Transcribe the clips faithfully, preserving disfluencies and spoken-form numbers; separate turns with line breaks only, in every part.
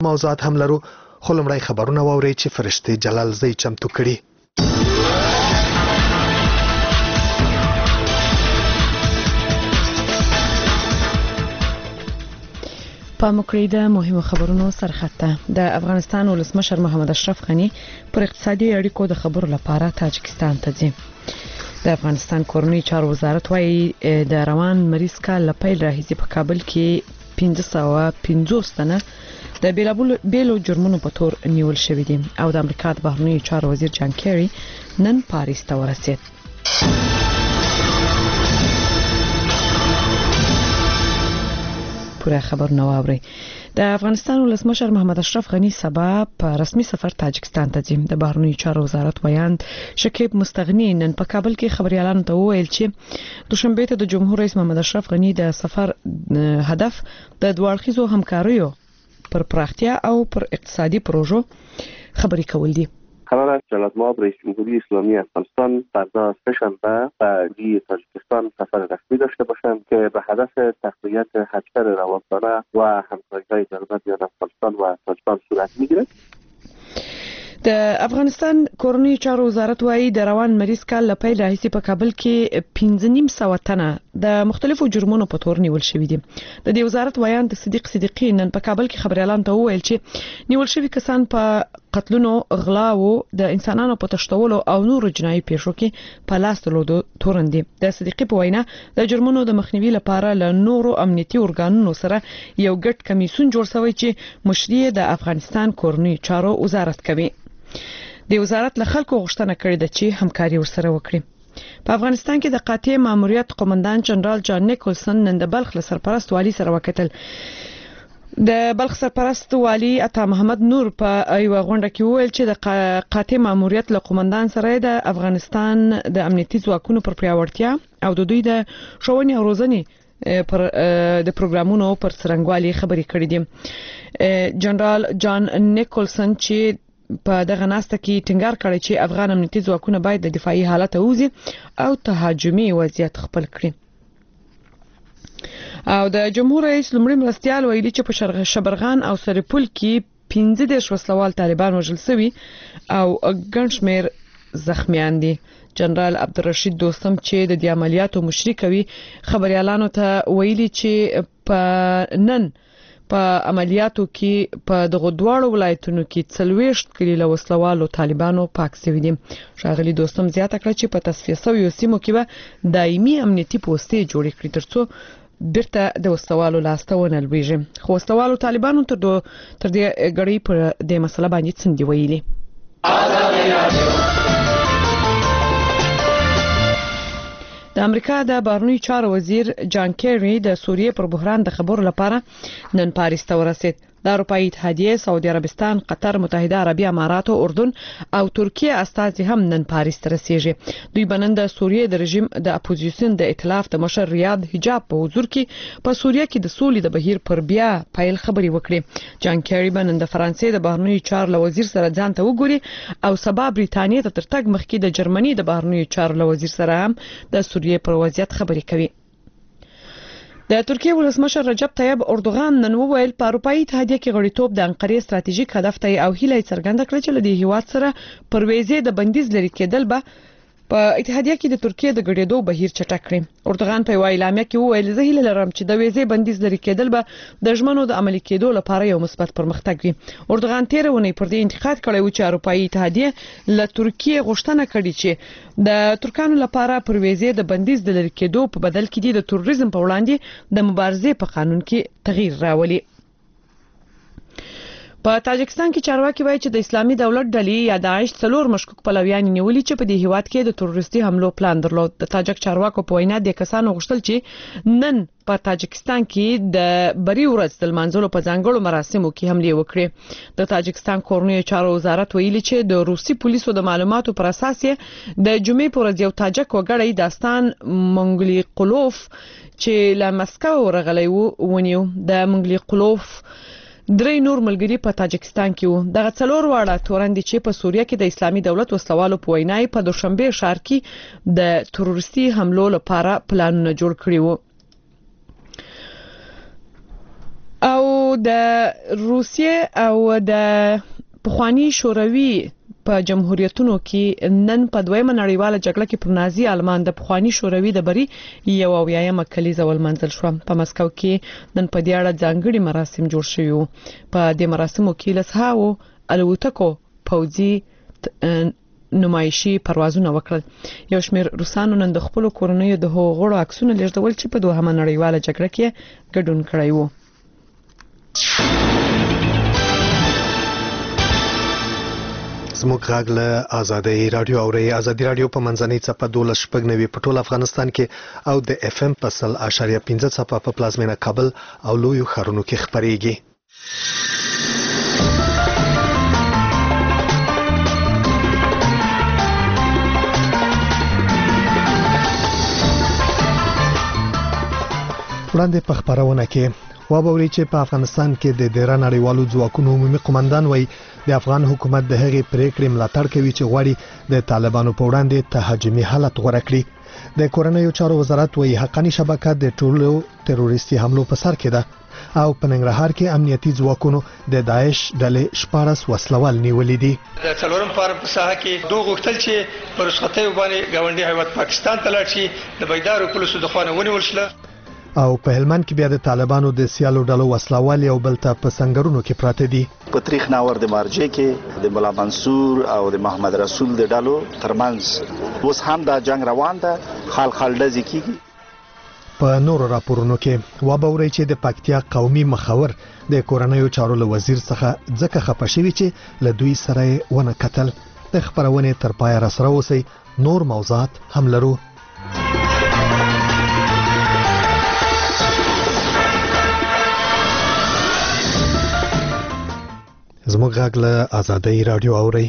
موضوعات هم لرو، خو لومړی خبرونه واورئ چې فرشتې جلال زی چمتو کړي.
په مکرې د مهمو خبرونو سرخطه د افغانستان ولسمشر محمد اشرف غنی پر اقتصادي اړیکو د خبرو لپاره تاجکستان ته ځي. د افغانستان کورنۍ چارو وزارت وايي د روان مریض کال له پیل راهیسې په کابل کې پنځه سوه پنځوس تنه د بیلو جرمونو په تور نیول شوي دي او د امریکا د بهرنیو چارو وزیر جان کیری نن پاریس ته ورسید. پوره خبر نو اوري. د افغانستان ولسمشر محمد اشرف غنی سبا په رسمي سفر تاجکستان ته ځي. د بهرنیو چارو وزارت ویاند شکیب مستغنی نن په کابل کې خبريالانو ته وویل چې دوشنبه ته د جمهور رئیس محمد اشرف غنی د سفر هدف د دوړخیزو همکاریو پر پراختیا او پر اقتصادي پروژو خبري کول دي.
قرار است جلال مآب رئیس جمهوری اسلامی افغانستان فردا سه‌شنبه به تاجیکستان سفر رسمی داشته باشند که به هدف تقویت هشتر روابط و همکاری‌های در میان افغانستان و تاجیکستان صورت می‌گیرد.
د افغانستان کورنۍ چارو وزارت وايي د روان مریض کال له پیل راهیسې په کابل کې پنځه نیم سوه تنه د مختلفو جرمونو په تور نیول شوي دي. د دې وزارت ویاند صدیق صدیقی نن په کابل کې خبريالانو ته وویل چې نیول شوي کسان په قتلونو، غلاو، د انسانانو په تشتولو او نورو جنایي پیښو کې په لاس درلودو تورن دي. د صدیقی په وینا د جرمونو د مخنیوي لپاره له نورو امنیتي ارګانونو سره یو ګډ کمیسیون جوړ شوی چې مشري د افغانستان کورنۍ چارو وزارت کوي. د وزارت له خلکو غوښتنه کړې ده چې همکاري ورسره وکړي. په افغانستان کې د قاطع ماموریت قومندان جنرال جان نیکولسن نن د بلخ له سرپرست والی سره وکتل. د بلخ سرپرست والی عطا محمد نور په یو غونډه کې وویل چې د قاطع ماموریت له قومندان سره د افغانستان د امنیتي ځواکونو پر پیاوړتیا او د دوی د ښوونې او روزنې پر د پروګرامونو پر څرنګوالي خبرې کړې دي. جنرال جان نیکولسن چې په دغه ناسته کې ټینګار کړی چې افغان امنیتي ځواکونه باید د دفاعي حالت اوځي او تهاجمي وضعیت خپل کړي. او د جمهور رئیس لومړي مرستيال ویلي چې په شبرغان او سرپل کې پنځه دیرش وسلوال طالبان وژل شوي او ګڼ شمېر زخمیان دي. جنرال عبدالرشید دوستم چې د دې عملیاتو مشري کوي خبريالانو ته ویلي چې په نن په عملیاتو کې په دغه دواړو ولایتونو کې څلوېښت کلیله وسلوالو طالبانو پاک شوي دي. ښاغلي دوستم زیاته کړه چې په تصفیه شویو سیمو کې به دایمي امنیتي پوستې جوړې کړي ترڅو بیرته د وسلوالو لاسته ونه لویږي. خو وسلوالو طالبانو تر دو تر دې غړي پر دې مسله باندې څنډي ویلي. د امریکا د بهرنیو چارو وزیر جان کیری د سوریې پر بحران د خبرو لپاره نن پاریس ته ورسید. د اروپאי اتحادیه، سعودي عربستان، قطر، متحده عربي امارات، اردن او ترکیه استازي هم نن پاریس ته رسیږي. دوی بنن د سوریې د رژیم د اپوزیشن د ائتلاف د مشر ریاض حجاب په حضور کې په سوریه کې د سولې د بهیر پر بیا پیل خبري وکړي. جان کیری بنن د فرانسې د بهرنیو چارو وزیر سره ځان ته وګوري او سبا بریتانیا ته تر تګ مخکې د جرمني د بهرنیو چارو وزیر سره هم د سوریې پر وضعیت خبري کوي. د ترکیه ولسمشر رجب طیب اردوغان نن وویل په اروپאי اتحادیه کې غړیتوب د انقرې ستراتیژیک هدف ته او هیله څرګنده کړه چې له دې هیواد سره پر ویزې د بندیز لري کېدل به په اتحادیه کې د ترکیه د غړېدو بهیر چټک کړي. اردوغان په اعلامیه کې وویل زه هیله لرم چې د ویزې بندیز لري کېدل به د ژمنو د عملي کېدو لپاره یو مثبت پرمختګ وي. اردوغان تیر ونی پر دې انتقاد کړی و چې اروپאי اتحادیه له ترکیه غوښتنه کړې چې د ترکانو لپاره پر ویزې د بندیز د لري کېدو په بدل کې د تروریزم په وړاندې د مبارزې په قانون کې تغییر راولي. په تاجکستان کې چارواکي وایي چې د اسلامي دولت ډلې یا داعش څلور مشکوک پلویان نیولي چې په دې هیواد کې د تروریستي حملو پلان درلود. د تاجک چارواکو په وینا د کسانو غوښتل چې نن په تاجکستان کې د بری ورځ د لمانځلو په ځانګړو مراسمو کې حمله وکړي. د تاجکستان کورنۍ چارو وزارت ویلي چې د روسي پولیسو د معلوماتو پر اساس د جمعې پر ورځ یو تاجک وګړی داستان منګلی قلوف چې له مسکو ورغلی و ونیو. د منګلی قلوف درې نور ملګری په تاجکستان کې وو. دغه څلور واړه تورندې چې په سوریه کې د اسلامي دولت وسلوالو په وینا په دوشنبه ښار کې د تروریستي حملو لپاره پلانونه جوړ کړی وو. او د روسیې او د پخوانی شوروي په جمهوریتونو کې نن په دویمه نړیواله جګړه کې پر نازي آلمان د پخوانی شوروي د بری یو اویایم کلیزه ولمنځل شو. په مسکو کې نن په دې اړه ځانګړي مراسم جوړ شوي وو. په دې مراسمو کې لسهاو الوتکو پوځي نمایشي پروازونه وکړل. یو شمېر روسانو نن د خپل کورنیو د هغوړو عکسونه لیږدول چې په دوهمه نړیواله جګړه کې ګډون کړی وو.
زموږ غږ له آزادۍ رادیو اوري. آزادۍ رادیو په منځنۍ څپه دولس شپږ نوي په ټول افغانستان کې او د اف ام په سل اشاریه پنځه څپه په پلازمینه کابل او لویو ښارونو کې خپرېږي. وړاندې په خبرونه کې وابوري چې په افغانستان کې د ډیره نړیوالو ځواکونو عمومي قومندان وایي د افغان حکومت د هغې پریکړې ملاتړ کوي چې غواړي د طالبانو په وړاندې تهاجمي حالت غوره کړي. د کورنیو چارو وزارت وایي حقاني شبکه د ټولو تروریستي حملو په سر کې ده او په ننګرهار کې امنیتي ځواکونو د داعش ډلې شپاړس وسلوال نیولې دي.
د څلورم فارم په ساحه کې دوه غوښتل چې پر رخصتۍ باندې گاونډي هیواد پاکستان ته لاړ شي د بیدارو پولیسو د خوانه ونیول شله.
او په هلمند کې بیا د طالبانو د سیالو ډلو وسلوال یو بل ته په سنگرونو کې پراته دي.
په تاریخ ناور د مارجه کې د مولا منصور او د محمد رسول د ډلو ترمنځ اوس هم دا جنگ روان ده. خال خال ډزې کیږي.
په نورو راپورونو کې وابوري چې د پکتیا قومي مخور د کورنیو چارو له وزیر څخه ځکه خپه شوی چې له دوی سره ونه کتل. د خبرونه تر پای را سره اوسئ. نور موضوعات هم لرو. زموږ غږ له آزادۍ رادیو اوري.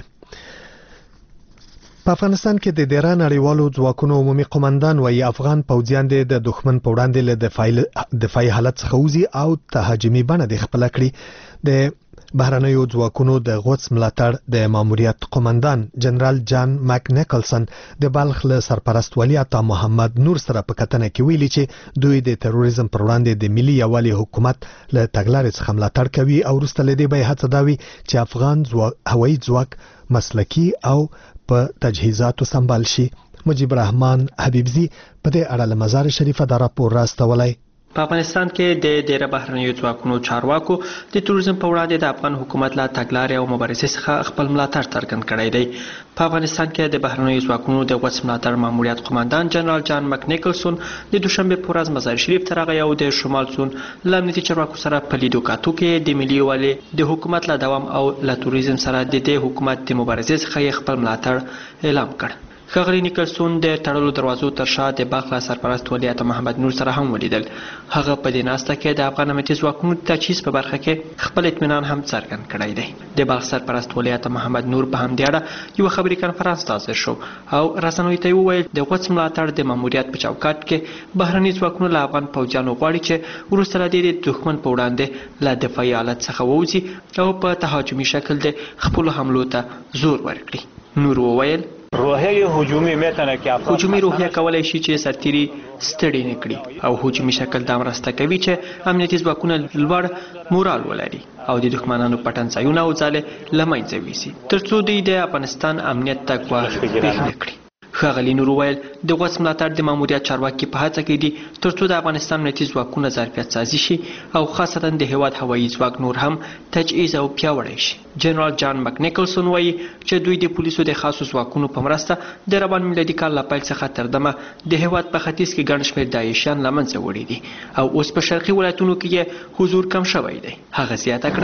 په افغانستان کې د ډیره نړیوالو ځواکونو عمومي قومندان وایي افغان پوځیان د دښمن په وړاندې له دفاعي حالت څخه وځي او تهاجمي بڼه د خپل کړی. د بهرنیو ځواکونو د غوڅ ملاتړ د ماموریت قومندان جنرال جان مک نیکلسن د بلخ له سرپرست ولی عطا محمد نور سره په کتنه کې ویلي چې دوی د تروریزم پر وړاندې د ملي یووالي حکومت له تګلارې څخه ملاتړ کوي او وروسته له دې به هڅه دا وي چې افغان هوایي ځواک مسلکي او په تجهیزاتو سمبال شي. مجيب الرحمن حبیبزي په دې اړه له مزار شریفه دا راپور راستولی.
په افغانستان کې د ډیره بهرنیو ځواکونو چارواکو د تروریزم په وړاندې د افغان حکومت له تګلارې او مبارزې څخه خپل ملاتړ څرګند کړی دی. په افغانستان کې د بهرنیو ځواکونو د غوڅ ملاتړ ماموریت قومندان جنرال جان مک نیکلسون د دوشنبه په ورځ مزار شریف ته راغی او د شمال سون له امنیتي چارواکو سره په لیدو کاتو کې د ملي یووالي د حکومت له دوام او له تروریزم سره د دې حکومت د مبارزې څخه خپل ملاتړ اعلان کړ. ښاغلی نیکلسون د تړلو دروازو تر شا د بلخ سرپرست ولی عطا محمد نور سره هم ولیدل. هغه په دې ناسته کې د افغان امنیتي ځواکونو د تجهیز په برخه کې خپل اطمینان هم څرګند کړی دی. د بلخ سرپرست ولی عطا محمد نور په همدې اړه یو خبري کنفرانس ته حاضر شو او رسنیو ته وویل د غوڅ ملاتړ د ماموریت په چوکاټ کې بهرني ځواکونو له افغان پوځیانو غواړي چې وروسته له دې د دښمن په وړاندې له دفاعي حالت څخه ووځي او په تهاجمي شکل د خپل حملو ته زور ورکړي. نور وویل
روحیه هجومی میتونه کې
هجومی روحیه کولای شي چې سرتیري ستړي نه کړي او هجومی شکل دا مرسته کوي چې امنیتي ځواکونه لوړ مورال ولري او د دښمنانو پټنځایونه او ځاله لمنځه ویسي ترڅو دوی د افغانستان امنیت ته ګواښ پېښ نه کړي. ښاغلی نور وویل د غوڅ ملاتړ د ماموریت چارواکي په هڅه کې دي ترڅو د افغانستان امنیتي ځواکونه ظرفیت سازي شي او خاصتا د هیواد هوایي ځواک نور هم تجهیز او پیاوړی شي. جنرال جان مک نیکلسون وایي چې دوی د پولیسو د خاصو ځواکونو په مرسته د روان میلادي کال له پیل څخه تر دمه د هیواد په ختیځ کې ګڼ شمېر داعشیان له منځه وړي دي او اوس په شرقي ولایتونو کې یې حضور کم شوی دی. هغه زیاته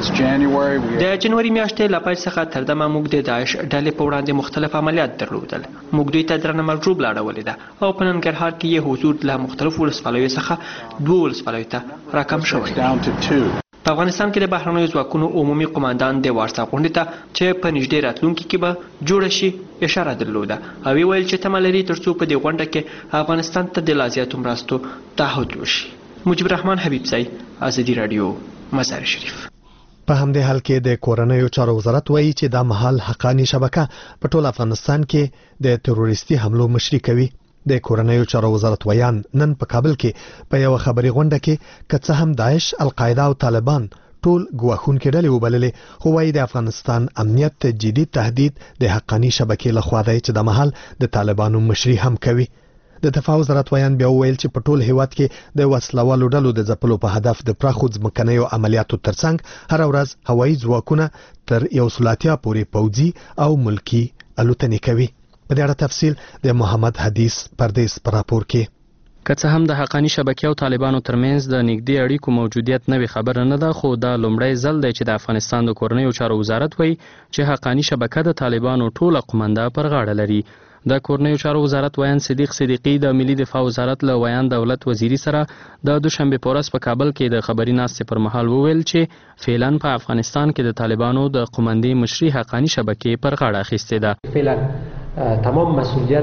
کړه د جنوري میاشتې له پیل څخه تر دمه موږ د داعش ډلې په وړاندې مختلف عملیات درلودل. موږ دوی ته درنه مرجوب لاړولې ده او په ننګرهار کې یې حضور له مختلفو ولسوالیو څخه دوه ولسوالیو ته راکم شوی دی. په افغانستان کې د بهرنیو ځواکونو عمومي قومندان د وارسا غونډې ته چې په نږدې راتلونکي کې به جوړه شي اشاره درلوده او ویل چې تمه لري ترڅو په دې غونډه کې افغانستان ته د لا زیاتو مرستو تعهد وشي. مجيب الرحمن حبیبزی، آزادي رادیو، مزار شریف.
په همدې حال کې د کورنیو چارو وزارت وایي چې د مهال حقانی شبکه په ټول افغانستان کې د تروریستي حملو مشري کوي. د کورنیو چارو وزارت ویان نن په کابل کې په یو خبري غونډه کې که څه هم داعش، القاعده او طالبان ټول ګواښونکې ډلې وبللې، خو وايي د افغانستان امنیت جدي تهدید د حقاني شبکې لخوا دی چې د مهال د طالبانو مشري هم کوي. د دفاع وزارت ویان بیا وویل چې په ټول هیواد کې د وسلوالو ډلو د ځپلو په هدف د پراخو ځمکنیو عملیاتو ترڅنګ هر ورځ هوایي ځواکونه تر یو سل اتیا پورې پوځي او ملکی الوتنې کوي. په دې اړه تفصیل د محمد حدیث پردیس پر راپور کې.
که څه هم د حقاني شبکې او طالبانو ترمنځ د نږدې اړیکو موجودیت نوې خبره نه ده، خو دا لومړی ځل دی چې د افغانستان د کورنیو چارو وزارت وایي چې حقاني شبکه د طالبانو ټوله قومنده پر غاړه لري. د کورنیو چارو وزارت ویان صدیق صدیقی د ملي دفاع وزارت له ویان دولت وزیری سره د دوشنبه په ورځ په کابل کې د خبري ناستې پر مهال وویل چې فعلا په افغانستان کې د طالبانو د قومندې مشري حقاني شبکې پر غاړه اخیستې ده.
فعلا تمام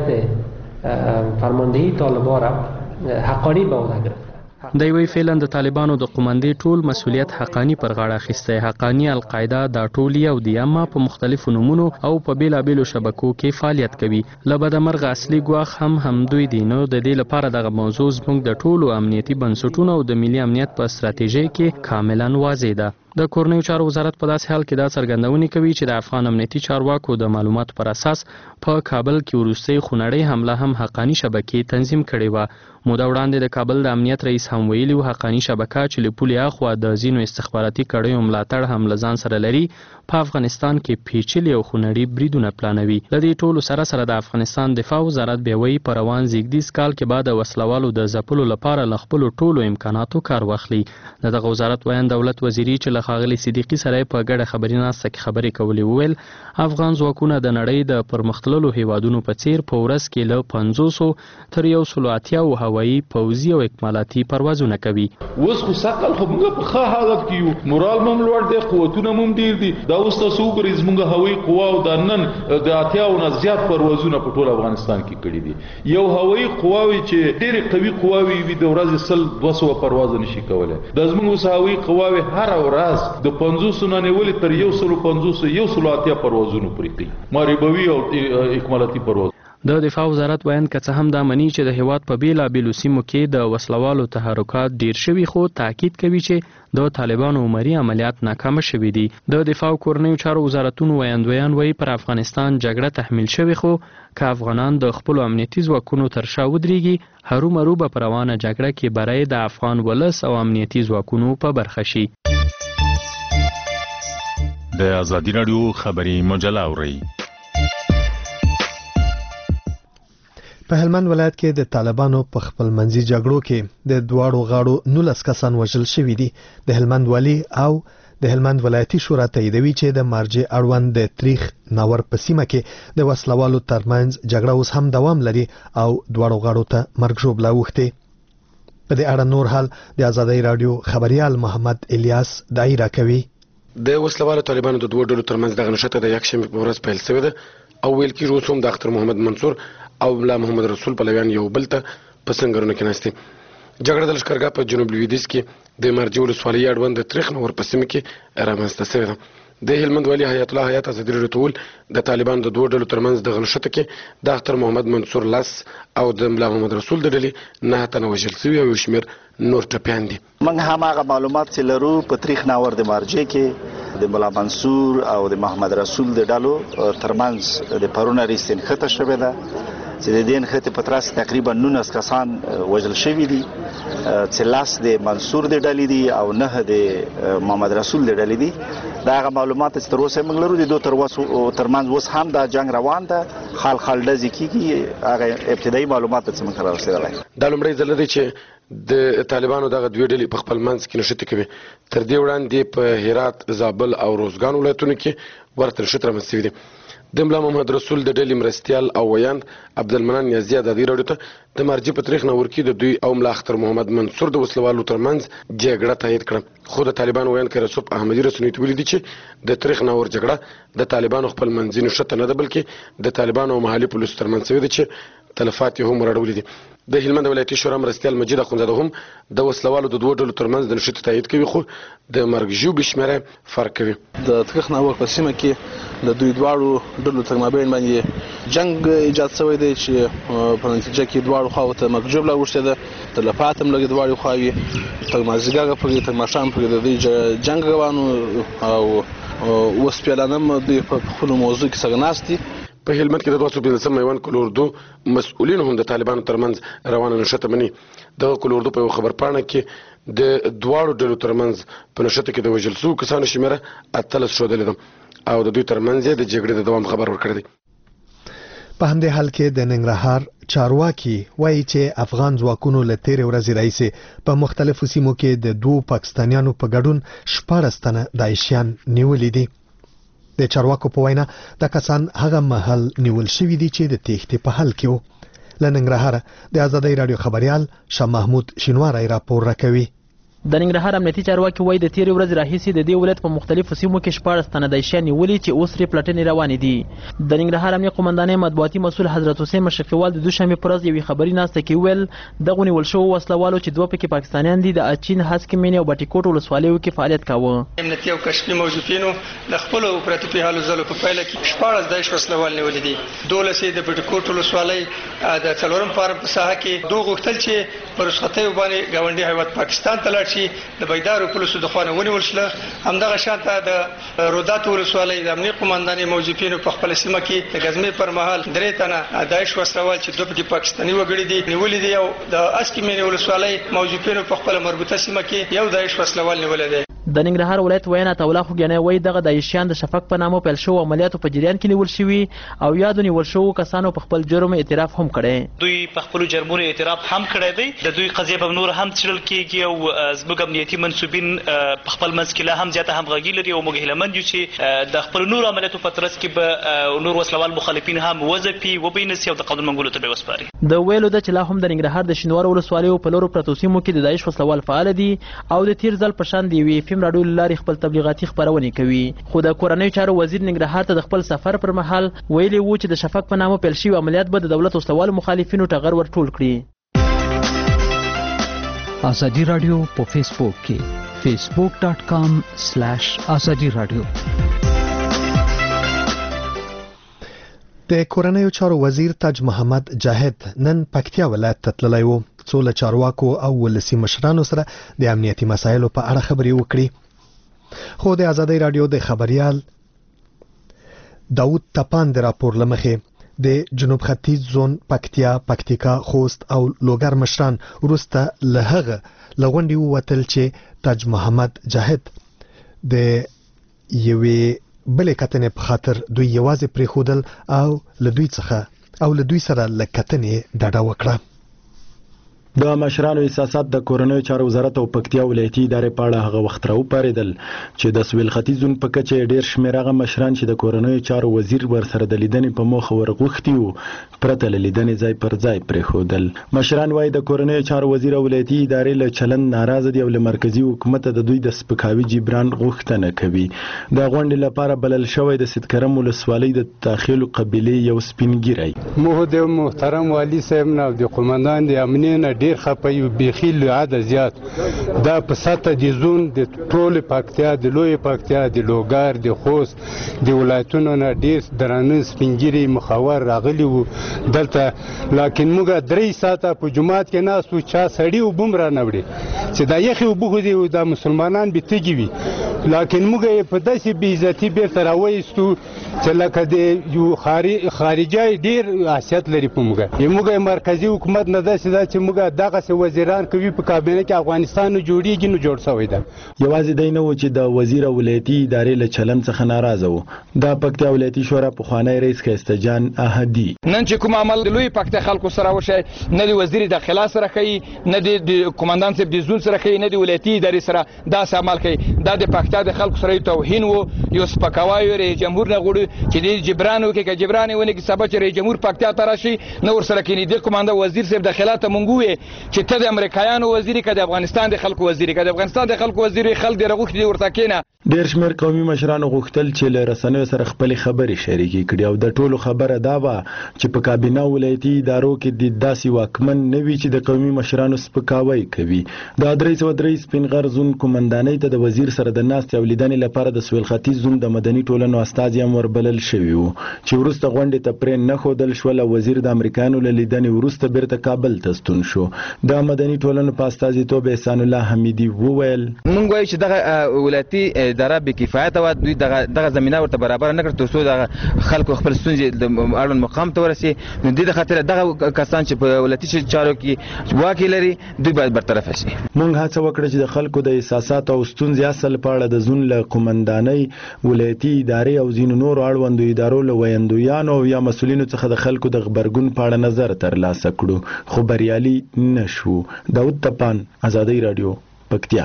مسئولیت فرماندهی طالبان را حقانی به عهده گرفته.
د وی فعلا د طالبانو د قومندې ټول مسؤلیت حقانی پر غاړه اخیسته. حقانی القاعده د ټولي او د اما په مختلفو نمونو او په بیلابیلو شبکو کې فعالیت کوي. لبد مرغ اصلي ګواښ هم هم دوی دي. نو د دې لپاره دغه موضوع زموږ د ټولو امنیتي بنسټونو او د ملي امنیت په ستراتیژي کې کاملا واضح ده. د کورنیو چارو وزارت په داسې حال کې دا څرګندونه کوي چې د افغان امنیتي چارواکو د معلوماتو پر اساس په کابل کې وروستۍ خونړۍ حمله هم حقانی شبکې تنظیم کړې و. موده وړاندې د کابل د امنیت رئیس هم ویلي و حقانی شبکه چې له پولې اخوا د ځینو استخباراتي کړیو ملاتړ هم له ځان سره لري، په افغانستان کې پیچلي او خونړي بریدونه پلانوي. د دې ټولو سره سره د افغانستان دفاع وزارت بیا وایي په روان زیږدیز کال کې به د وسلوالو د ځپلو لپاره له خپلو ټولو امکاناتو کار واخلي. د دغه وزارت ویان دولت وزیری چې له ښاغلي صدیقي سره په ګډه خبري ناسته کې خبرې کولې وویل افغان ځواکونه د نړۍ د پرمختللو هیوادونو په څیر په ورځ کې له پنځوسو تر یو سل اتیا هوایي، پوځي او اکمالاتي پروازونه کوي.
اوس خو سقل خو موږ په ښه حالت کې یو، مورال هم لوړ دی، قوتونه هم ډیر دي. دا اوس تاسو وګورئ زموږ هوایي قوا او د نن د اتیاو نه زیات پروازونه په ټول افغانستان کې کړي دي. یو هوایي قواوي چې ډېرې قوي قواوي وي د ورځې سل دوه سوه پرواز نشي کولی. د زموږ اوس هوایي قواوي هره ورځ د پنځوسو نه نیولې تر یو سلو پنځوسو یو سلو اتیا پروازونو پورې کوي، ماریبوي او اکمالاتي پرواز.
د دفاع وزارت ویان که څه هم دا مني چې د هیواد په بیلابیلو سیمو کې د وسلوالو تحرکات ډیر شوي، خو تاکید کوي چې د طالبانو عمري عملیات ناکامه شوي دي. د دفاع او کورنیو چارو وزارتونو ویاندویان وایي پر افغانستان جګړه تحمیل شوې، خو که افغانان د خپلو امنیتي ځواکونو تر شا ودرېږي هرومرو به په روانه جګړه کې بری د افغان ولس او امنیتي ځواکونو په برخه شي.
د ازادي راډیو خبري مجله اورئ.
په هلمند ولایت کې د طالبانو په خپل منځي جګړو کې د دواړو غاړو نولس کسان وژل شوي دي. د هلمند والي او د هلمند ولایتي شورا تاییدوي چې د مارجې اړوند د تاریخ ناور په سیمه کې د وسلوالو ترمنځ جګړه اوس هم دوام لري او دواړو غاړو ته مرګ ژوبله اوښتې. په دې اړه نور حال د ازادي راډیو خبريال محمد الیاس دای راکوي.
د وسلوالو طالبانو د دوه ډلو ترمنځ دغه نښته د یکشنبه په ورځ پیل شوې ده او ویل کېږي اوس هم د اختر محمد منصور او ملا محمد رسول پلویان یو بل ته په سنگرونو کې ناست دي. جګړه د لښکرګاه په جنوب لویدیځ کې د مرجې ولسوالۍ اړوند د تاریخ ناور په سیمه کې رامنځته شوې ده. د هلمند والي حیات الله حیات ازادي راډیو ته ویل د طالبانو د دوه ډلو ترمنځ دغه نښته کې د اختر محمد منصور لاس او د ملا محمد رسول د ډلې نه تنه وژل شوي او یو شمېر نور ټپیان دي.
موږ هماغه معلومات چې لرو په تاریخ ناور د مارجې کې د ملا منصور او د محمد رسول د ډلو ترمنځ د پرونه ریستین خطه شوې ده چې د دین خطه په ترڅ تقریبا نولس کسان وژل شوي دي چې لاس د منصور د ډلې دي او نه د محمد رسول د ډلې دي. دا هغه معلومات چې تر اوسه موږ لرو د دوه ترمنځ اوس هم دا جنگ روان ده، خال خال ډزې کېږي. هغه ابتدایي معلومات چې موږ سره رسېدلی
دا لومړی ځل دی چې د طالبانو دغه دوه ډلې په خپل منځ کې نښتې کوي. تر دې وړاندې په هرات، زابل او روزګان ولایتونو کې ورته نښتې رامنځته شوي دي. د ملا محمد رسول د ډلې مرستیال او ویاند عبدالمنان نیازي ازادي راډیو ته د مارجې په تاریخ ناور کې د دوی او ملا اختر محمد منصور د وسلوالو ترمنځ جګړه تایید کړه. خو د طالبانو ویاند رسوب احمدي رسنیو ته ویلي دي چې د تاریخ ناور جګړه د طالبانو خپل منځي نښته نه ده، بلکې د طالبانو او محلي پولیسو ترمنځ شوې ده چې تلفات یې هم راړولې دي. د هلمند ولایتي شورا مرستیال مجید اخونزاده هم د وسلوالو د دوه ډلو ترمنځ د نښتې تایید کوي، خو د مرګ ژوبې شمېره فرق کوي.
د ترخ ناوک په سیمه کې د دوی دواړو ډلو تر مابین باندې جنگ ایجاد شوی دی چې په نتیجه کې دواړو خواو ته مرګ ژوبله اوښتې ده. تلفات هم لږ دواړو خواوې تر مازدیګره پورې تر ماښام پورې د دوی جنګ روان او اوس پیلانه دوی په خپلو موضوع کې سره ناست دي.
په هلمند کې د دوه سوه پنځلسم میوند کل اردو مسؤلینو هم د طالبانو ترمنځ روانه نښته مني. دغه کل اردو په یو خبرپاڼه کې د دواړو ډلو ترمنځ په نښته کې د وژل شوو کسانو شمېره اتلس ښودلې ده او د دوی ترمنځ یې د جګړې د دوام خبر ورکړی دی.
په همدې حال کې د ننګرهار چارواکي وایي چې افغان ځواکونو له تیرې ورځې راهیسې په مختلفو سیمو کې د دوو پاکستانیانو په ګډون شپاړس تنه داعشیان نیولي دي. د چارواکو په وینا د کسان هغه محل نیول شوي دي چې د تېښتې په حال کې وو. له ننګرهاره د ازادۍ راډیو خبریال شاه محمود شینواری راپور راکوي.
د ننګرهار امنیتي چارواکي وایي د تیرې ورځې راهیسې د دې ولایت په مختلفو سیمو کې شپاړس تنه داعشیان نیولي چې اوس پرې پلټنې روانې دي. د ننګرهار امنیه قومندانۍ مطبوعاتي مسؤل حضرت حسین مشرقیوال د دوشنبې په ورځ یوې خبري ناسته کې ویل دغو نیول شوو وسلوالو چې دوه پکې پاکستانیان دي د اچین، هسکې مینې او بټي کوټ ولسوالیو کې فعالیت کاوه.
امنیتي او کشفي موظفینو د خپلو اپراتیفي هلو ځلو په پایله کې شپاړس داعش وسلوال نیولي دي. دولس یې د بټي کوټ ولسوالۍ د څلورم فارم په ساحه کې دوی غوښتل چې په رخصتیو باندې ګاونډي هیواد پاکستان ته لاړ شي. د بيدار پولیسو د خوانه ونیول شله. همدغه شانته د رودات ولسوالۍ د امنیه قومندانۍ موظفینو په خپل سیمه کې د غزمې پر مهال درې تنه داعش وسلوال چې دوه پکې پاکستاني وګړي دي نیولې دي او د اسکی مینې ولسوالۍ موظفینو په خپل مربوطه سیمه کې یو داعش وسلوال نیولې دي.
د ننګرهار ولایت وینا تولا خوګنۍ وایي دغه داعشیان د شفق په نامه پیل شوو عملیاتو په جریان کې نیول شوي او یادو نیول شوو کسانو په خپل جرم اعتراف هم کړی.
دوی په خپل جرمونو اعتراف هم کړی دی. د دوی قضیه په نور هم څېړل کېږي او زموږ امنیتي منصوبین په خپل منځ کې لا هم زیاته همغږي لري او موږ هیلهمند یو چې د خپل نور عملیاتو په ترڅ کې به نور وسلوال مخالفین هم وځپي وبینه سي او د قانون منګولو ته به وسپاري.
د ویلو د چې لا هم د ننګرهار د شینوار ولسوالیو په لورو پرتو سیمو کې د داعش وسلوال فعال دي او د تیر ځل په شان دی وی فیم راډیو لاري خپل تبلیغاتي خبرونه کوي. خو د کورنۍ چارو وزیر ننګرهار ته د خپل سفر پر مهال ویلي وو چې د شفق په نامه پیل شوی عملیات به د دولت وسلوال مخالفینو ټغر ورټول کړي.
ازادي رادیو په فیسبوک کې facebook dot com slash azadi radio.
د کورنۍ چارو وزیر تاج محمد جاهد نن پکتیا ولایت ته تللی و څو له چارواکو او ولسي مشرانو سره د امنیتي مسایلو په اړه خبرې وکړي. خو د ازادۍ راډیو د خبریال داود تپان د راپور لمخې د جنوب ختیځ زون پکتیا، پکتیکا، خوست او لوګر مشران وروسته له هغه لغونډي ووتل چې تاج محمد جاهد د یوې بلې کتنې په خاطر دوی یوازې پرېښودل او له دوی څخه او له دوی سره له کتنې ډډه وکړه.
د مشرانو احساسات د کورنۍ چارو وزارت او پکتیا ولایتي ادارې په اړه هغه وخت راوپارېدل چې د سویل ختیځ زون په کچه ډېر شمېر هغه مشران چې د کورنۍ چارو وزیر ورسره د لیدنې په موخه ورغوښتي وو پرته له لیدنې ځای پر ځای پرېښودل. مشران وایي د کورنۍ چارو وزیر او ولایتي ادارې له چلند ناراضه دي او له مرکزي حکومت د دوی د سپکاوي جبران غوښتنه کوي. د غونډې لپاره بلل شوی د سیدکرم ولسوالۍ د تاخیل قبیلې یو سپینګیری
مو د محترم والی صاحب نه د قومندان د امنیت ډیر خپایو بيخي له عاده زیات دا په ساته دي زون د ټول پکتیا د لوی پکتیا د لوګر د خوست د ولایتونو نه ډیر درانه سپینګيري مخاور راغلي وو دلته. لکه موږ درې ساعته په جمعات کې ناس و چا سړی و بوم را نوړي چې دا یخي وبخو دي د مسلمانان به تیږي وي. لکه موږ په داسې بې عزتي بیرته راوایستو چې لکه د یو خارجي ډیر حیثیت لري په موږ. موږ مرکزی حکومت نه داسې دا چې موږ دغه وزیران کوي په کابینه کې افغانستان جوړیږي نو جوړ شوی ده.
یوازې دی نه و چې د وزیر ولایتي ادارې له چلند څخه ناراضه وو. د پکتیا ولایتي شورا پخوانی رئیس ښایسته جان احدي
نن چې کوم عمل د لوی پکتیا خلکو سره وشي نه د وزیر داخله سره کوي نه د کمانډان صاحب د زون سره کوي نه د ولایتي ادارې سره داسې عمل کوي. دا د پکتیا د خلکو سره توهین وو یو سپکاوی رئیس جمهور نه غوړي چې د جبران وکړي چې جبران ونه کې سبا چې رئیس جمهور پکتیا ته راشي نو ور سره کېنی د کمانډا وزیر صاحب داخله ته مونږ وې چې ته د امریکایانو وزیر که د افغانستان د خلکو وزیر که د افغانستان د خلکو وزیر خلک دې راغوښتي ورته کېنه.
ډېر شمېر قومي مشرانو غوښتل چې له رسنیو سره خپلې خبرې شریکې کړي او د ټولو خبره دا وه چې په کابینه ولایتي ادارو کې د داسې واکمن نه وي چې د قومي مشرانو سپکاوی کوي. د درې سوه درې سپین غر زون قومندانۍ ته د وزیر سره د ناستې او لیدنې لپاره د سویل ختیځ زون د مدني ټولنو استازي هم وربلل شوي وو چې وروسته غونډې ته پرې نه ښودل شول او وزیر د امریکایانو له لیدنې وروسته بیرته کابل ته ستون شو. د مدني ټولنو په استازیتوب احسان الله حمیدي وویل
موږ وایو چې دغه ولایتي اداره بې کفایته وه، دوی دغه زمینه ورته برابره نه کړه تر څو دغه خلکو خپل ستونزې د اړوند مقام ته ورسي. نو دې د خاطره دغه کسان چې په ولایتي چارو کې واک لري دوی باید برطرفه شي.
موږ هڅه وکړه چې د خلکو د احساساتو او ستونزې اصل په اړه د زون له قومندانۍ، ولایتي ادارې او ځینو نورو اړوندو ادارو له ویندویانو او یا مسؤلینو څخه د خلکو د غبرګون په اړه نظر ترلاسه کړو، خو بریالي نه شو. داود تپان، ازادي راډیو، پکتیا.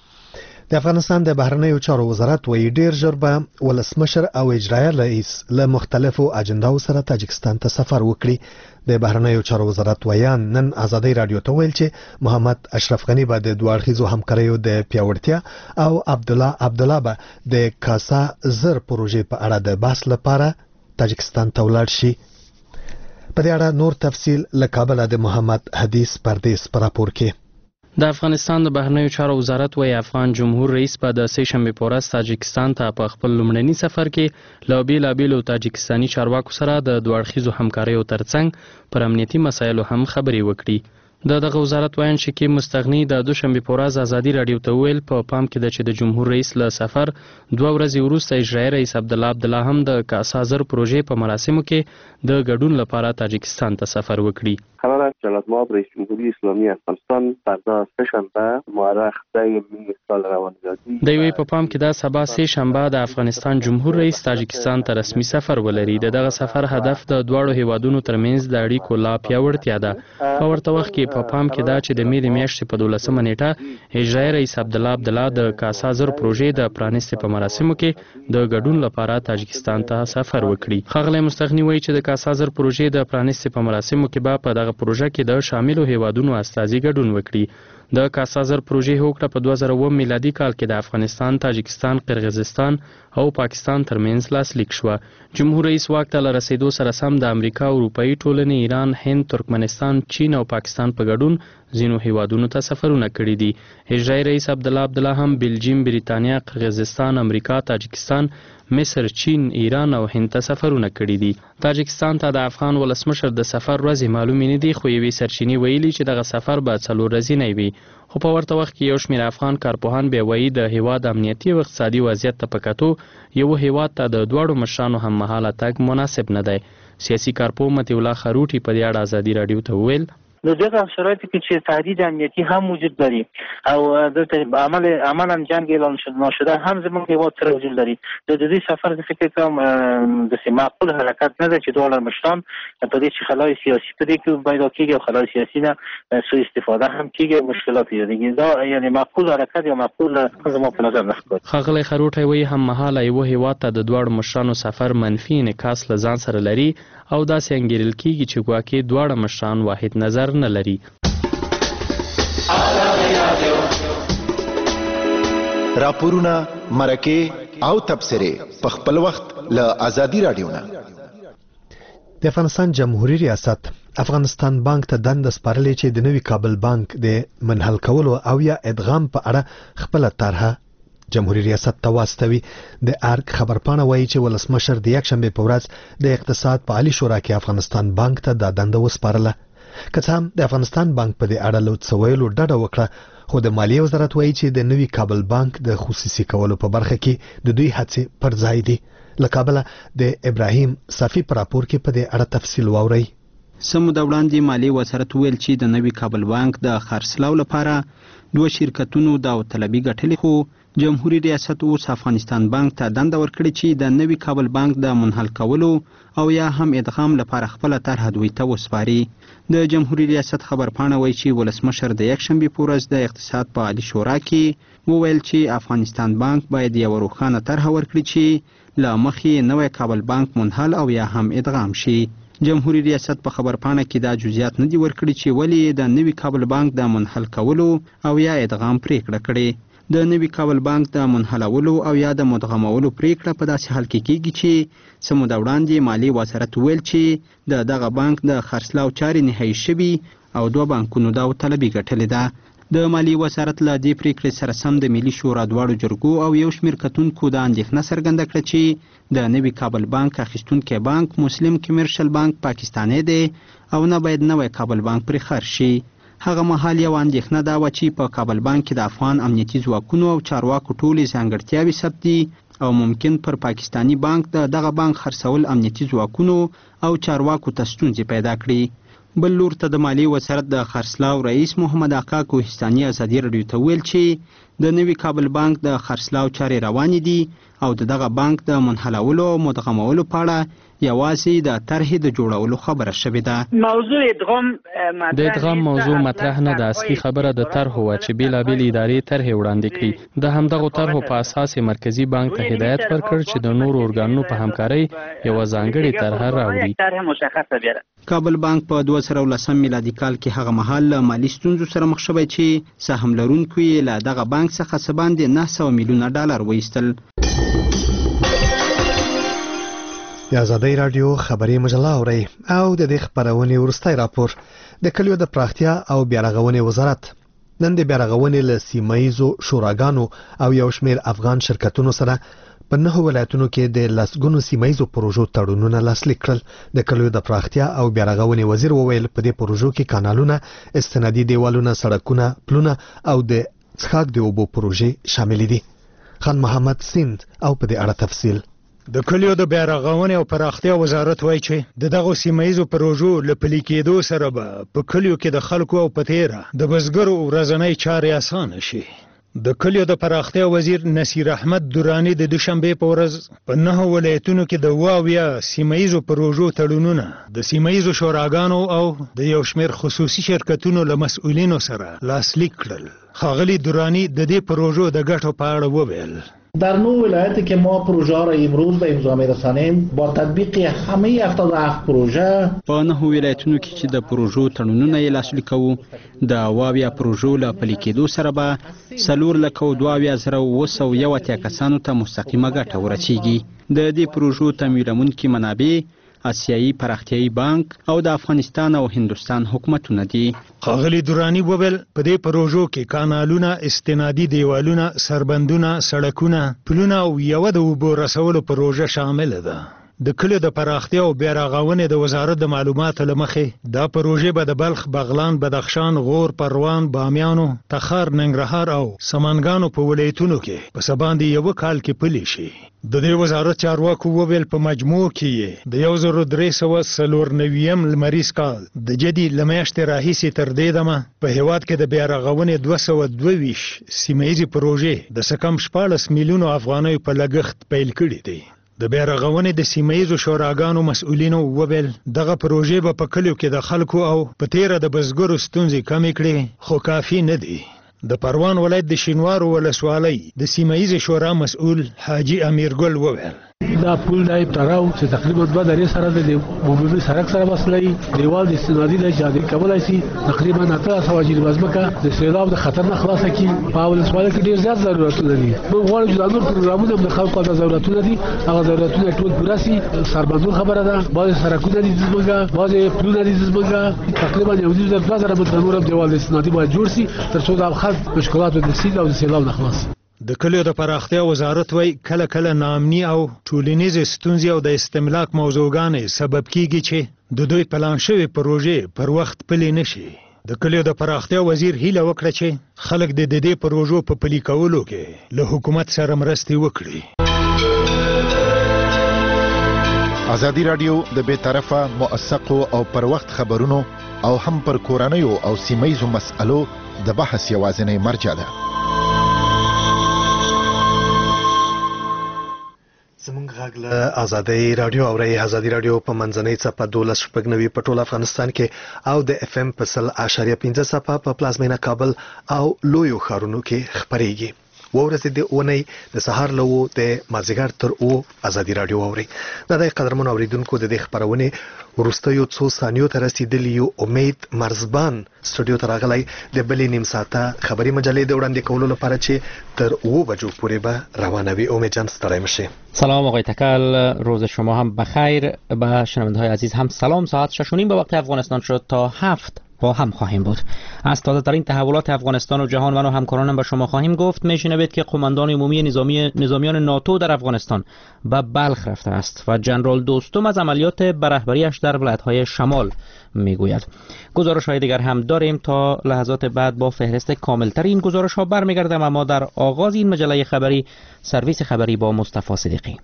د افغانستان د بهرنیو چارو وزارت وایي ډیر ژر به ولسمشر او اجرایه رئیس له مختلفو اجنداو سره تاجکستان ته سفر وکړي. د بهرنیو چارو وزارت ویان نن ازادي راډیو ته ویل چې محمد اشرف غنی به د دوه اړخیزو همکاریو د پیاوړتیا او عبد الله عبد الله به د کاسا زر پروژې په اړه د بحث لپاره تاجکستان ته ولاړ شي. په دې اړه نور تفصیل له کابل د محمد حدیث پردیس پر راپور کې.
د افغانستان د بهرنیو چارو وزارت وایي افغان جمهور رئیس په د سه شنبې په ورځ تاجکستان ته په خپل لومړني سفر کې له بېلابېلو تاجکستاني چارواکو سره د دوه اړخیزو همکاریو ترڅنګ پر امنیتي مسایلو هم خبرې وکړي. د دغه وزارت وایي چې کې مستغني د دوشنبې په ورځ ازادي راډیو ته ویل په پام کې ده چې د جمهور رئیس له سفر دوه ورځې وروسته اجرایي رئیس عبد الله عبد الله هم د کاسا زر پروژې په مراسمو کې د ګډون لپاره تاجکستان ته سفر وکړي.
قرار است جلال مآب رئیس جمهوری اسلامی افغانستان فردا سه‌شنبه مورخ ده می سال روانیازی
د یوې په پام کې دا سبا سه شنبه د افغانستان جمهور رئیس تاجکستان ته رسمي سفر ولري. د دغه سفر هدف د دواړو هیوادونو ترمنځ د اړیکو لا پیاوړتیا ده. په ورته وخت کې په پام کې دا چې د مې د میاشتې په دولسمه نیټه اجرایي رئیس عبد الله عبد الله د کاسا زر پروژې د پرانیستې په مراسمو کې د ګډون لپاره تاجکستان ته سفر وکړي. ښاغلی مستغني وایي چې د کاسا زر پروژې د پرانیستې په مراسمو کې به په دغه پروژه کې د شاملو هیوادونو استازي ګډون وکړي. د کاسا زر پروژې هوکړه په دوه زره اووه میلادي کال کې د افغانستان، تاجکستان، قرغیزستان او پاکستان ترمنځ لاسلیک شوه. جمهور رئیس واک ته له رسیدو سره سم د امریکا، اروپایي ټولنې، ایران، هند، ترکمنستان، چین او پاکستان په ګډون ځینو هیوادونو ته سفرونه کړي دي. اجرایي رئیس عبد الله عبد الله هم بلجیم، بریتانیا، قرغیزستان، امریکا، تاجکستان، مصر، چین، ایران او هند ته سفرونه کړي دي. تاجکستان ته د افغان ولسمشر د سفر ورځې معلومې نه دي، خو یوې سرچینې ویلي چې دغه سفر به څلور ورځې وي. خو په ورته وخت کې یو شمېر افغان کارپوهان بیا وایي د هیواد امنیتي او اقتصادي وضعیت ته په کتو یو هیواد ته د دواړو مشرانو هم مهاله تګ مناسب نه دی. سیاسي کارپوه مطیع الله خروټي په دې اړه ازادي راډیو ته وویل
نو دغه شرایطو کې چې تهدید امنیتي هم وجود لري او دلته عمل عملا جنگ اعلان نشده هم زموږ هیواد سره وجود لري. د دې سفر د فکر کوم د معقول حرکت نه ده چې دوه مشران په دې چې خلای سیاسي په دې کې پیدا کیږي او خلای سیاسي نه سوء استفاده هم کیږي، مشکلات یې دا یعنی معقول حرکت یا معقول زموږ په نظر نه ښکاري.
ښاغلی خروټی وایي هم مهاله یو هیواد ته د دواړو مشرانو سفر منفي انعکاس له ځان سره لري او داسې انګیرل کیږي چې ګواکې دواړه مشران واحد نظر نه لري.
راپورونه، مرکې او تبصرې په خپل وخت له ازادي راډیو نه.
د افغانستان جمهوریت ریاست افغانستان بانک ته دنده سپارلې چې د نوي کابل بانک د منحل کولو او یا ادغام په اړه خپل طرحه جمهوریت ریاست ته واستوي. د ارګ خبرپاڼه وایي چې ولسمشر د یکشنبې په ورځ د اقتصاد په عالی شورا کې افغانستان بانک ته د دنده وسپارله. که څه هم د افغانستان بانک په دې اړه له څه ویلو ډډه وکړه، خو د مالیې وزارت وایي چې د نوي کابل بانک د خصوصي کولو په برخه کې د دوی هڅې پر ځای دي. له کابله د ابراهیم صافي په راپور کې په دې اړه تفصیل واورئ.
سمو د وړاندې مالیې وزارت ویل چې د نوي کابل بانک د خرڅلاو لپاره دوه شرکتونو داوطلبي ګټلې، خو جمهوریت ریاست اوس افغانستان بانک ته دنده ورکړې چې د نوي کابل بانک د منحل کولو او یا هم ادغام لپاره خپل طرح دوی ته وسپاري. د جمهوریت ریاست خبرپاڼه وایي چې ولسمشر د یکشنبې په ورځ د اقتصاد په عالی شورا کې وویل چې افغانستان بانک باید یو روښانه طرح ورکړي چې له مخې نوی کابل بانک منحل او یا هم ادغام شي. جمهوریت ریاست په خبرپاڼه کې دا جزئیات نه دي ورکړي چې ولې د نوي کابل بانک د منحل کولو او یا ادغام پریکړه کړې. د نوي کابل بانک د منحلولو او یا د مدغمولو پریکړه په داسې حال کې کیږي چې څه موده وړاندې مالي وزارت ویل چې د دغه بانک د خرڅلاو چارې نهایي شوي او دوه بانکونو داوطلبي ګټلې ده. د مالي وزارت له دې پریکړې سره سم د ملي شورا دواړو جرګو او یو شمېر کتونکو د اندېښنه څرګنده کړه چې د نوي کابل بانک اخیستونکی بانک مسلم کمرشل بانک پاکستاني دی او نه باید نوی کابل بانک پرې خرڅ شي. هغه مهال یو اندېښنه دا وه چې په کابل بانک کې د افغان امنیتي ځواکونو او چارواکو ټولې ځانګړتیاوې ثبت دي او ممکن پر پاکستاني بانک د دغه بانک خرڅول امنیتي ځواکونو او چارواکو ته ستونزې پیدا کړي. بل لور ته د مالي وزارت د خرڅلاو رئیس محمد آقا کوهستاني ازادي راډیو ته ویل چې د نوي کابل بانک د خرڅلاو چارې روانې دي او د دغه بانک د منحلولو او مدغمولو په اړه یوازې د طرحې د جوړولو خبره شوې ده.
موضوع ادغام
د ادغام موضوع مطرح نه ده. اصلي خبره د طرحو وه چې بېلابېلې ادارې طرحې وړاندې کړي. د همدغو طرحو په اساس مرکزي بانک ته هدایت ورکړ چې د نورو ارګانونو په همکارۍ یوه ځانګړې طرحه راوړي.
کابل بانک په دوه زره ولسم میلادي کال کې هغه مهال له مالي ستونزو سره مخ شوی چې سهم لرونکو یې له دغه بانک څخه څه باندې نه سوه میلیونه ډالر وایستل.
د ازادۍ راډیو خبري مجله اورئ او د دې خبرونې وروستی راپور د کلیو د پراختیا او بیارغونې وزارت نن د بیارغونې له سیمه ییزو شوراګانو او یو شمېر افغان شرکتونو سره په نهو ولایتونو کې د لسګونو سیمه ییزو پروژو تړونونه لاسلیک کړل. د کلیو د پراختیا او بیارغونې وزیر وویل په دې پروژو کې کانالونه، استنادي دیوالونه، سړکونه، پلونه او د څښاک د اوبو پروژې شامل دي. خان محمد سیند او په دې اړه تفصیل.
د کلیو د بیارغونې او پراختیا وزارت وایي چې د دغو سیمه ییزو پروژو له پلي کېدو سره به په کلیو کې د خلکو او په تیره د بزګرو ورځنۍ چارې اسانه شي. د کلیو د پراختیا وزیر نصیر احمد درانی د دوشنبه په ورځ په نهو ولایتونو کې د واویا سیمه ییزو پروژو تړونونه د سیمه ییزو شوراګانو او د یو شمېر خصوصي شرکتونو له مسؤلینو سره لاسلیک کړل. ښاغلي درانی د دې پروژو د ګټو په اړه وویل.
در نو ولایتی که ما پروژه را امروز به امضا می‌رسانیم با تطبیق همه هفتاد و هفت پروژه
په نهو ولایتونو کې چې د پروژو تړونونه یې لاسلیک کوو د واویا پروژو له پلي کېدو سره به څلور لکه او دوه اویا زره اوه سوه یو اتیا کسانو ته مستقیمه ګټه ورسیږي. د دې پروژو تمویلونکي منابع آسیایي پراختیایي بانک او د افغانستان او هندوستان حکومتونه دي.
ښاغلي درانی وویل په دې پروژو کې کانالونه، استنادي دیوالونه، سربندونه، سړکونه، پلونه او یوه د اوبو رسولو پروژه شامل ده. د کلیو د پراختیا او بیارغونې د وزارت د معلوماتو له مخې دا پروژې به د بلخ، بغلان، بدخشان، غور، پروان، بامیانو، تخار، ننګرهار او سمنګانو په ولایتونو کې په څه باندې یوه کال کې پلي شي. د دې وزارت چارواکو وویل په مجموع کې د یو زر درې سوه څلور نویم لمریز کال د جدي له میاشتې راهیسې تر دې دمه په هیواد کې د بیارغونې دوه سوه دوه ویشت سیمه ییزې پروژې د څه کم شپاړس میلیونو افغانیو په لګښت پیل کړي دي. د بیارغونې د سیمه ییزو شوراګانو مسؤلینو وویل دغه پروژې به په کلیو کې د خلکو او په تیره د بزګرو ستونزې کمې کړي، خو کافي نه دي. د پروان ولایت د شینوارو ولسوالۍ د سیمه ییزې شورا مسؤل حاجي امیرګل وویل
دا پول دا تراو چې تقریبا دوه درې سره د عمومي سړک سره وصلې دیوال د استنادي له جادي کولای شي تقریبا اته سوه جری وزمکه د سیلاب د خطر نه خلاصه کی په ولسوالۍ کې ډیر زیات ضرورتونه دي. موږ غواړو چې د نور پروګرامونو د خلکو د ضرورتونه دي هغه ضرورتونه ټول پوره شي. سربندون خبره ده، بعض سړکونه دي زموږه، بعض پلونه دي زموږه، تقریبا یو ډیر دوه زره متر نور دیوال د استنادي باید جوړ شي تر څو د خلک مشکلات د سیل او د سیلاب نه خلاص.
د کلیو د پراختیا وزارت وای کله کله ناامني او ټولنیزې ستونزې او د استملاک موضوعګانې سبب کیږي چې د دوی پلان شوی پروژې پر وخت پلي نشي. د کلیو د پراختیا وزیر هیله وکړه چې خلک د دې پروژو په پلي کولو کې له حکومت سره مرستې وکړي.
ازادي راډیو د بې طرفه، موثقو او پر وخت خبرونو او هم پر کورنیو او سیمه‌ییزو مسألو د بحث یوازینی مرجع ده.
زمونږ غږ له ازادۍ راډیو اورئ. ازادي راډیو په منځنۍ څپه دولس شپږ نوي په ټول افغانستان کې او د اف ام په سل اعشاریه پنځه څپه په پلازمینه کابل او لویو ښارونو کې خپرېږي. و ورځې د اونۍ د سهار له د مازیګر تر او ازادي رادیو اوري. دا د قدرمن اوریدونکو د دې خبرونه ورستیو څو ثانیو ته رسیدلی یو. امید مرزبان سټوډیو ته راغلی د بلې نیم ساعته خبري مجلې د وړاندې کولو لپاره چې تر او بجو پورې به روانه وي. امید جان ستړی مشه.
سلام آقای تکل، روز شما هم بخیر. به شنونده‌های عزیز هم سلام. ساعت شش و نیم به وقت افغانستان شد، تا هفت با هم خواهیم بود. از تازه ترین تحولات افغانستان و جهان من و همکارانم به شما خواهیم گفت. میشنوید که قماندان عمومی نظامی نظامیان ناتو در افغانستان به بلخ رفته است و جنرال دوستم از عملیات به رهبریش در ولایت‌های شمال میگوید. گزارش‌های دیگر هم داریم. تا لحظات بعد با فهرست کاملتر این گزارش‌ها برمیگردم، اما در آغاز این مجله خبری سرویس خبری با مصطفی صدیقی.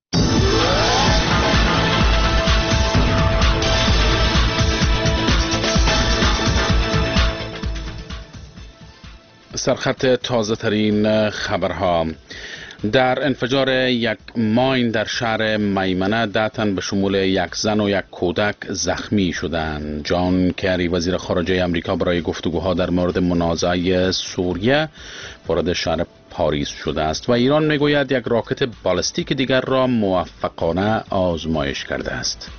سرخط تازه ترین خبرها. در انفجار یک ماین در شهر میمنه ده تن به شمول یک زن و یک کودک زخمی شدند. جان کری وزیر خارجه امریکا برای گفتگوها در مورد منازعه سوریه وارد شهر پاریس شده است و ایران میگوید یک راکت بالستیک دیگر را موفقانه آزمایش کرده است.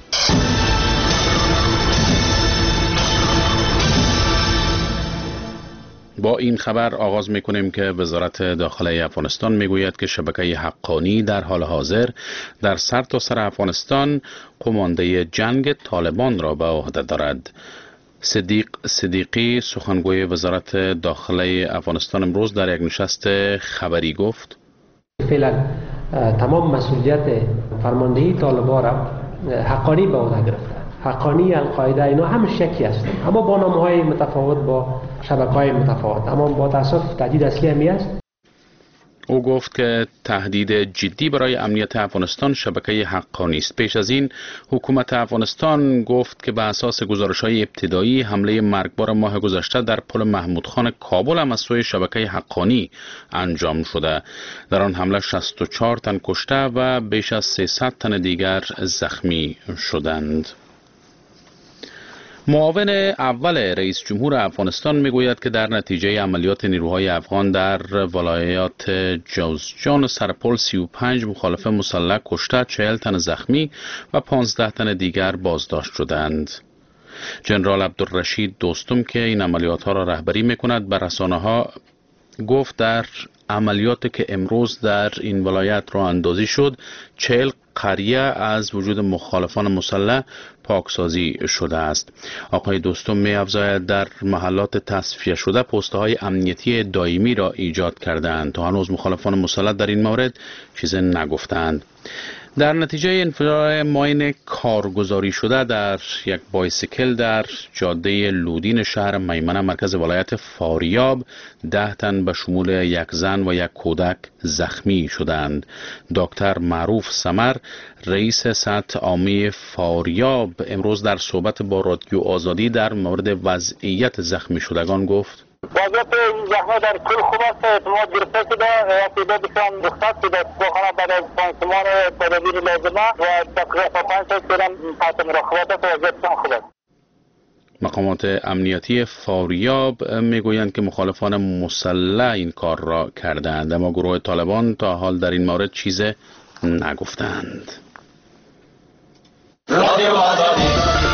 با این خبر آغاز میکنیم که وزارت داخله افغانستان میگوید که شبکه حقانی در حال حاضر در سرتاسر افغانستان قمانده جنگ طالبان را به عهده دارد. صدیق صدیقی سخنگوی وزارت داخله افغانستان امروز در یک نشست خبری گفت
فعلا تمام مسئولیت فرماندهی طالبان را حقانی به عهده گرفته. حقانی، القاعده، اینا هم شکی هستند، اما با نام‌های متفاوت، با شبکه‌های متفاوت، اما با تأسف تهدید اصلی همی است.
او گفت که تهدید جدی برای امنیت افغانستان شبکه حقانی است. پیش از این حکومت افغانستان گفت که به اساس گزارش‌های ابتدایی حمله مرگبار ماه گذشته در پل محمود خان کابل هم از سوی شبکه حقانی انجام شده. در آن حمله شصت و چهار تن کشته و بیش از سیصد تن دیگر زخمی شدند. معاون اول رئیس جمهور افغانستان میگوید که در نتیجه عملیات نیروهای افغان در ولایات جوزجان و سرپل سی و پنج مخالف مسلح کشته، چهل تن زخمی و پانزده تن دیگر بازداشت شدند. جنرال عبدالرشید دوستم که این عملیات ها را رهبری میکند به رسانه ها گفت در عملیاتی که امروز در این ولایت راه اندازی شد، چهل قریه از وجود مخالفان مسلح پاکسازی شده است. آقای دوستم می افزاید در محلات تصفیه شده پست‌های امنیتی دائمی را ایجاد کردند. تا هنوز مخالفان مسلح در این مورد چیزی نگفتند. در نتیجه انفجار ماین کارگزاری شده در یک بایسیکل در جاده لودین شهر میمنه مرکز ولایت فاریاب ده تن به شمول یک زن و یک کودک زخمی شدند. دکتر معروف سمر رئیس سطح عامی فاریاب امروز در صحبت با رادیو آزادی در مورد وضعیت زخمی شدگان گفت
وضعیت زخمی در کل خوب است. اعتماد گرفته شده و تعدادشان رخصت شده. داخل بعد از پانسمان تدابیر لازمه و تقریبا پنج تا کلم تحت مراقبت است و وضعیتشان خوب است.
مقامات امنیتی فاریاب میگویند که مخالفان مسلح این کار را کردند، اما گروه طالبان تا حال در این مورد چیز نگفتند. رادیو آزادی.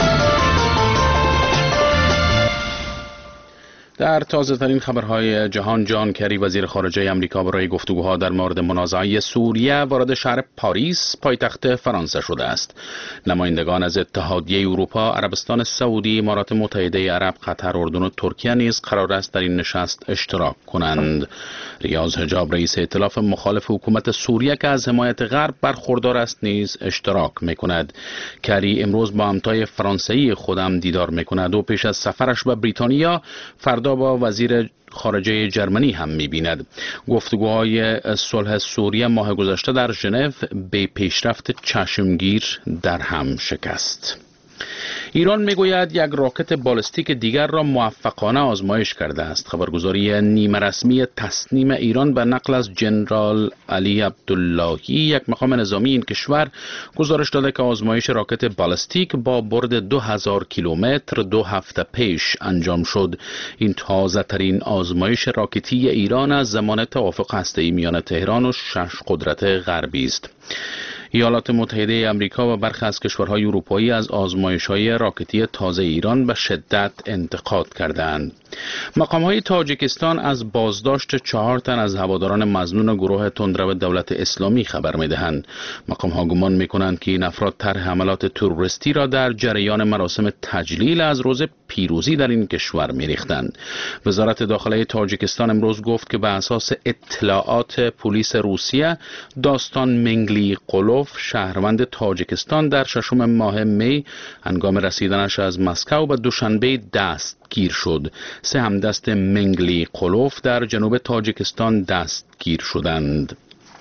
در تازه ترین خبرهای جهان، جان کری وزیر خارجه امریکا برای گفتگوها در مورد منازعه سوریه وارد شهر پاریس پایتخت فرانسه شده است. نمایندگان از اتحادیه اروپا، عربستان سعودی، امارات متحده عرب، قطر، اردن و ترکیه نیز قرار است در این نشست اشتراک کنند. ریاض حجاب رئیس ائتلاف مخالف حکومت سوریه که از حمایت غرب برخوردار است نیز اشتراک میکند. کری امروز با همتای فرانسوی خودم دیدار میکند و پیش از سفرش به بریتانیا فردا با وزیر خارجه جرمنی هم می‌بیند. گفتگوهای صلح سوریه ماه گذشته در ژنو به پیشرفت چشمگیر در هم شکست. ایران میگوید یک راکت بالستیک دیگر را موفقانه آزمایش کرده است. خبرگزاری نیمه رسمی تسنیم ایران به نقل از جنرال علی عبداللهی، یک مقام نظامی این کشور، گزارش داده که آزمایش راکت بالستیک با برد دو هزار کیلومتر دو هفته پیش انجام شد. این تازه ترین آزمایش راکتی ایران از زمان توافق هسته‌ای میان تهران و شش قدرت غربی است. ایالات متحده آمریکا و برخی از کشورهای اروپایی از آزمایش‌های راکتی تازه ایران به شدت انتقاد کردند. مقام‌های تاجیکستان از بازداشت چهار تن از هواداران مظنون گروه تندرو دولت اسلامی خبر می‌دهند. مقام‌ها گمان می‌کنند که این افراد طرح حملات تروریستی را در جریان مراسم تجلیل از روز پیروزی در این کشور می‌ریختند. وزارت داخله تاجیکستان امروز گفت که بر اساس اطلاعات پلیس روسیه، داستان منگلی قلوف، شهروند تاجیکستان، در ششم ماه می هنگام رسیدنش از مسکو به دوشنبه دستگیر شد. سه همدست منگلی قلوف در جنوب تاجیکستان دستگیر شدند.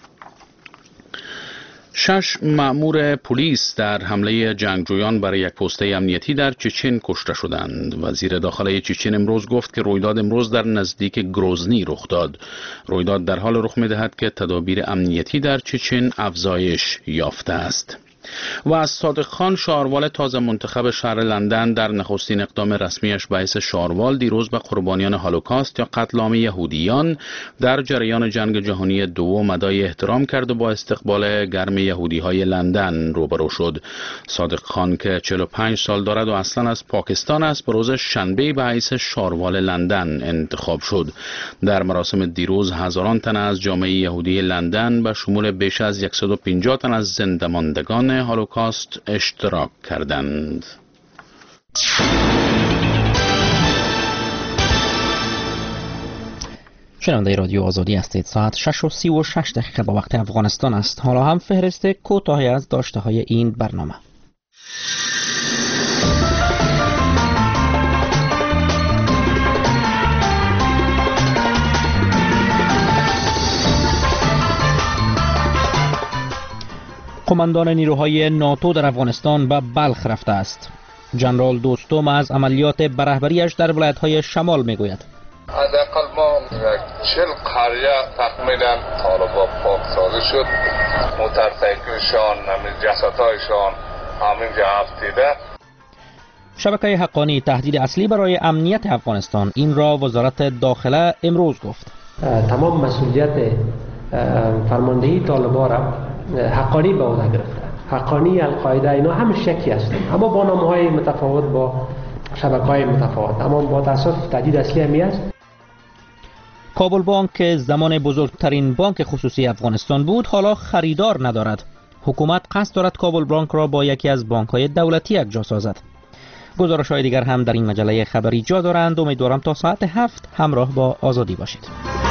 شش مأمور پلیس در حمله جنگجویان برای یک پسته امنیتی در چچن کشته شدند. وزیر داخله چچن امروز گفت که رویداد امروز در نزدیک گروزنی رخ داد. رویداد در حال رخ می‌دهد که تدابیر امنیتی در چچن افزایش یافته است. و از صادق خان، شاروال تازه منتخب شهر لندن، در نخستین اقدام رسمیش به حیث شاروال دیروز به قربانیان هولوکاست یا قتل عام یهودیان در جریان جنگ جهانی دوم ادای احترام کرد و با استقبال گرم یهودی‌های لندن روبرو شد. صادق خان که چهل و پنج سال دارد و اصلا از پاکستان است، به روز شنبه به حیث شاروال لندن انتخاب شد. در مراسم دیروز هزاران تن از جامعه یهودی لندن به شمول بیش از صد و پنجاه تن از زنده‌ماندگان هولوکاست اشتراک کردند.
شنونده رادیو آزادی هستید. ساعت شش و سی و شش دقیقه با وقت افغانستان است. حالا هم فهرست کوتاهی از داشته های این برنامه. قماندان نیروهای ناتو در افغانستان به بلخ رفته است. جنرال دوستم از عملیات به رهبری‌اش در ولایت‌های شمال می‌گوید.
حداقل ما چهل قریه تقریباً طالبان پاکسازی شد. موتورسیکلشان، جسدهایشان همینجا افتیده.
شبکه حقانی تهدید اصلی برای امنیت افغانستان، این را وزارت داخله امروز گفت.
تمام مسئولیت فرماندهی طالبان را حقانی به عهده گرفته. حقانی، القاعده، اینا هم شکی هستند، اما با نام‌های متفاوت، با شبکه‌های متفاوت، اما با تأسف تهدید اصلی همی است.
کابل بانک که زمان بزرگترین بانک خصوصی افغانستان بود، حالا خریدار ندارد. حکومت قصد دارد کابل بانک را با یکی از بانک‌های دولتی یکجا سازد. گزارش‌های دیگر هم در این مجله خبری جا دارند. امیدوارم تا ساعت هفت همراه با آزادی باشید.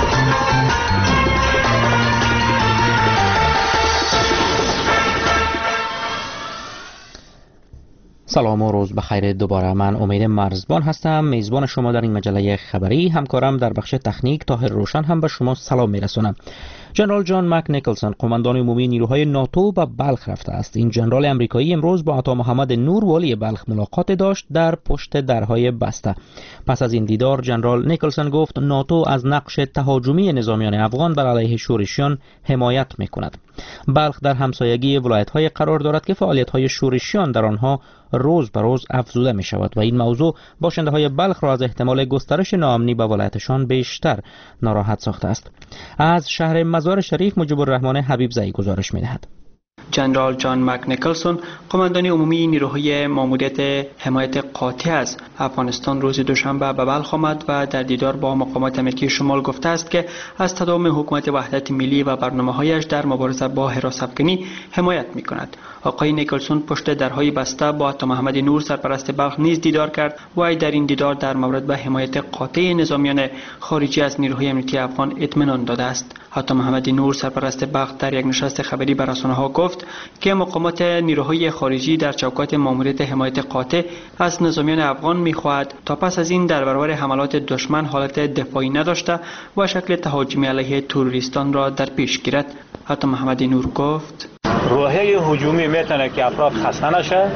سلام و روز بخیر. دوباره من امید مرزبان هستم، میزبان شما در این مجله خبری. همکارم در بخش تکنیک طاهر روشن هم به شما سلام میرسونم. جنرال جان مک نیکلسون، قماندان عمومی نیروهای ناتو، به بلخ رفته است. این جنرال امریکایی امروز با عطا محمد نور والی بلخ ملاقات داشت در پشت درهای بسته. پس از این دیدار جنرال نیکلسون گفت ناتو از نقش تهاجمی نظامیان افغان بر علیه شورشیان حمایت میکند. بلخ در همسایگی ولایت‌های قرار دارد که فعالیت‌های شورشیان در آنها روز به روز افزوده می شود و این موضوع باشنده‌های بلخ را از احتمال گسترش ناامنی به ولایتشان بیشتر ناراحت ساخته است. از شهر مزار شریف مجیب الرحمن حبیبزئی گزارش می دهد.
جنرال جان مک نیکلسون، قماندان عمومی نیروهای ماموریت حمایت قاطع از افغانستان، روز دوشنبه به بلخ آمد و در دیدار با مقامات امریکی شمال گفته است که از تداوم حکومت وحدت ملی و برنامه‌هایش در مبارزه با حراس‌افکنی حمایت می‌کند. آقای نیکلسون پشت درهای بسته با عطا محمد نور، سرپرست بلخ، نیز دیدار کرد و در این دیدار در مورد به حمایت قاطع نظامیان خارجی از نیروهای امنیتی افغان اطمینان داده است. عطا محمد نور، سرپرست بلخ، در یک نشست خبری به رسانه‌ها گفت که مقامات نیروهای خارجی در چوکات ماموریت حمایت قاطع از نظامیان افغان می‌خواهد تا پس از این در برابر حملات دشمن حالت دفاعی نداشته و شکل تهاجمی علیه تروریستان را در پیش گیرد. عطا محمد نور گفت
روحیه هجومی میتونه که افراد خسته نشه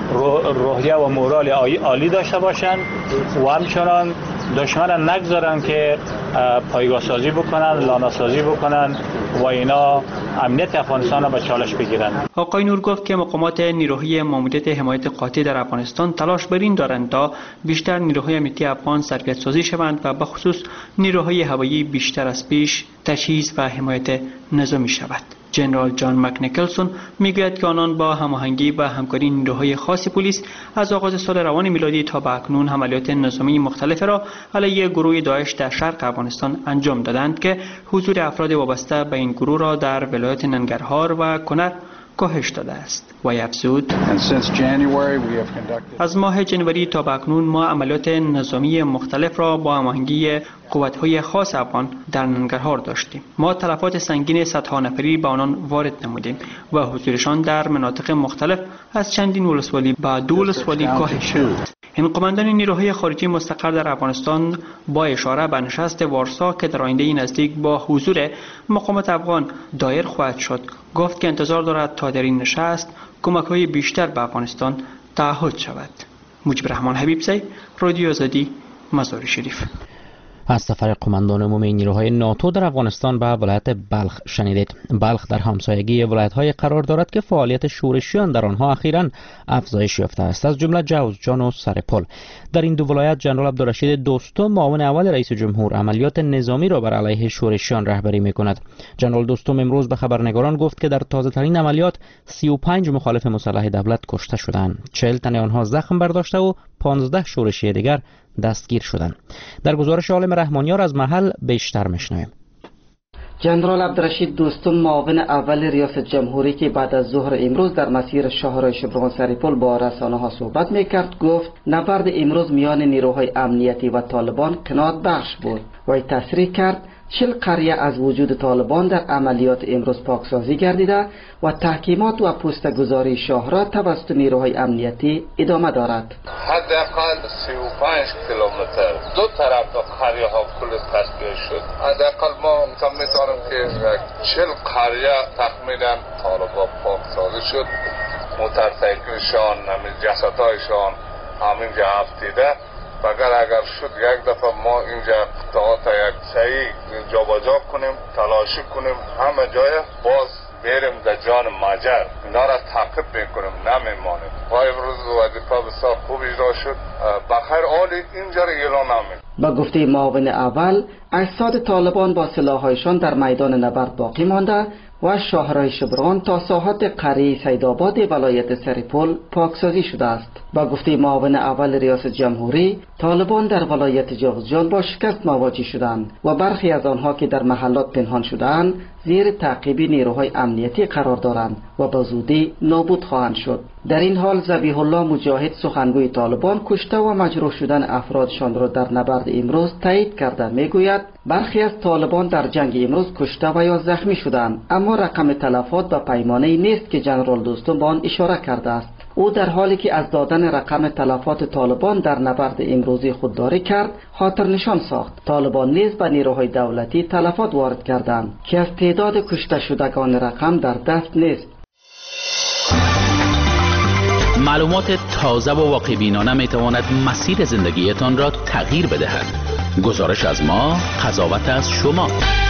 روحیه و مورال عالی داشته باشند و همچنان دشمن نگذارن که پایگاه سازی بکنن، لانه سازی بکنن و اینا امنیت افغانستان را به چالش بگیرن.
آقای نور گفت که مقامات نیروهای ماموریت حمایت قاطع در افغانستان تلاش بر این دارند تا بیشتر نیروهای امنیتی افغان سرگرد سازی شوند و به خصوص نیروهای هوایی بیشتر از پیش تجهیز و حمایت نظامی شود. جنرال جان مکنیکلسون میگوید که آنان با هماهنگی و همکاری نیروهای خاص پلیس از آغاز سال روان میلادی تا به اکنون عملیات نظامی مختلف را علیه گروه داعش در شرق افغانستان انجام دادند که حضور افراد وابسته به این گروه را در ولایت ننگرهار و کنر کاهش داده است. و افزود از ماه جنوری تا به اکنون ما عملیات نظامی مختلف را با هماهنگی قوت‌های خاص افغان در ننگرهار داشتیم. ما تلفات سنگین صدها نفری به آنان وارد نمودیم و حضورشان در مناطق مختلف از چندین ولسوالی به دو ولسوالی کاهش شد. این قماندان نیروهای خارجی مستقر در افغانستان با اشاره به نشست وارسا که در آینده نزدیک با حضور مقامات افغان دایر خواهد شد گفت که انتظار دارد تا در این نشست کمک‌های بیشتر به افغانستان تعهد شود. مجیب رحمان حبیبزی، رادیو آزادی، مزار شریف.
از سفر قماندان عمومی نیروهای ناتو در افغانستان به ولایت بلخ شنیدید. بلخ در همسایگی ولایت‌های قرار دارد که فعالیت شورشیان در آنها اخیراً افزایش یافته است، از جمله جوزجان و سرپل. در این دو ولایت جنرال عبدالرشید دوستم معاون اول رئیس جمهور عملیات نظامی را بر علیه شورشیان رهبری می‌کند. جنرال دوستم امروز به خبرنگاران گفت که در تازه‌ترین عملیات سی و پنج مخالف مسلح دولت کشته شدند، چهل تن آنها زخم برداشته و پانزده شورشی دیگر دستگیر شدند. در گزارش عالم رحمانیار از محل بیشتر میشنویم.
جنرال عبدالرشید دوستم معاون اول ریاست جمهوری که بعد از ظهر امروز در مسیر شاهراه شبرغان سرپل با رسانه‌ها صحبت میکرد گفت نبرد امروز میان نیروهای امنیتی و طالبان قناعت بخش بود و تصریح کرد چهل قریه از وجود طالبان در عملیات امروز پاکسازی گردیده و تحکیمات و پوستگذاری شاهراه توسط نیروهای امنیتی ادامه دارد.
حداقل سی و پنج کیلومتر دو طرف قریه ها کل تصفیه شد. حداقل ما میتونیم که چهل قریه تخمینا طالبان پاکسازی شد. موتورسیکلشان، همین جسدهایشان همینجا افتیده. اگر اگر شد یک دفعه ما اینجا قطعات یک صحیح جابجا کنیم، تلاشی کنیم، همه جای باز بریم در جان ماجر، اینا را تعقیب میکنیم، نمیمانیم. و امروز وظیفه بسیار خوب اجرا شد. بخیر حالی اینجا را اعلان نمیم.
با گفته معاون اول اجساد طالبان با سلاح‌هایشان در میدان نبرد باقی مانده و شاهراه شبرغان تا ساحات قریه سیدآباد ولایت سرپل پاکسازی شده است. با گفته معاون اول ریاست جمهوری طالبان در ولایت جوزجان با شکست مواجه شدند و برخی از آنها که در محلات پنهان شدند زیر تعقیب نیروهای امنیتی قرار دارند و به زودی نابود خواهند شد. در این حال ذبیح الله مجاهد سخنگوی طالبان کشته و مجروح شدن افرادشان را در نبرد امروز تایید کرده میگوید برخی از طالبان در جنگ امروز کشته و یا زخمی شدند، اما رقم تلفات به پیمانه نیست که جنرال دوستم به آن اشاره کرده است. او در حالی که از دادن رقم تلفات طالبان در نبرد امروزی خودداری کرد خاطر نشان ساخت. طالبان نیز به نیروهای دولتی تلفات وارد کردند که از تعداد کشته شدگان رقم در دست نیست.
معلومات تازه و واقع بینانه می تواند مسیر زندگیتان را تغییر بدهد. گزارش از ما، قضاوت از شما.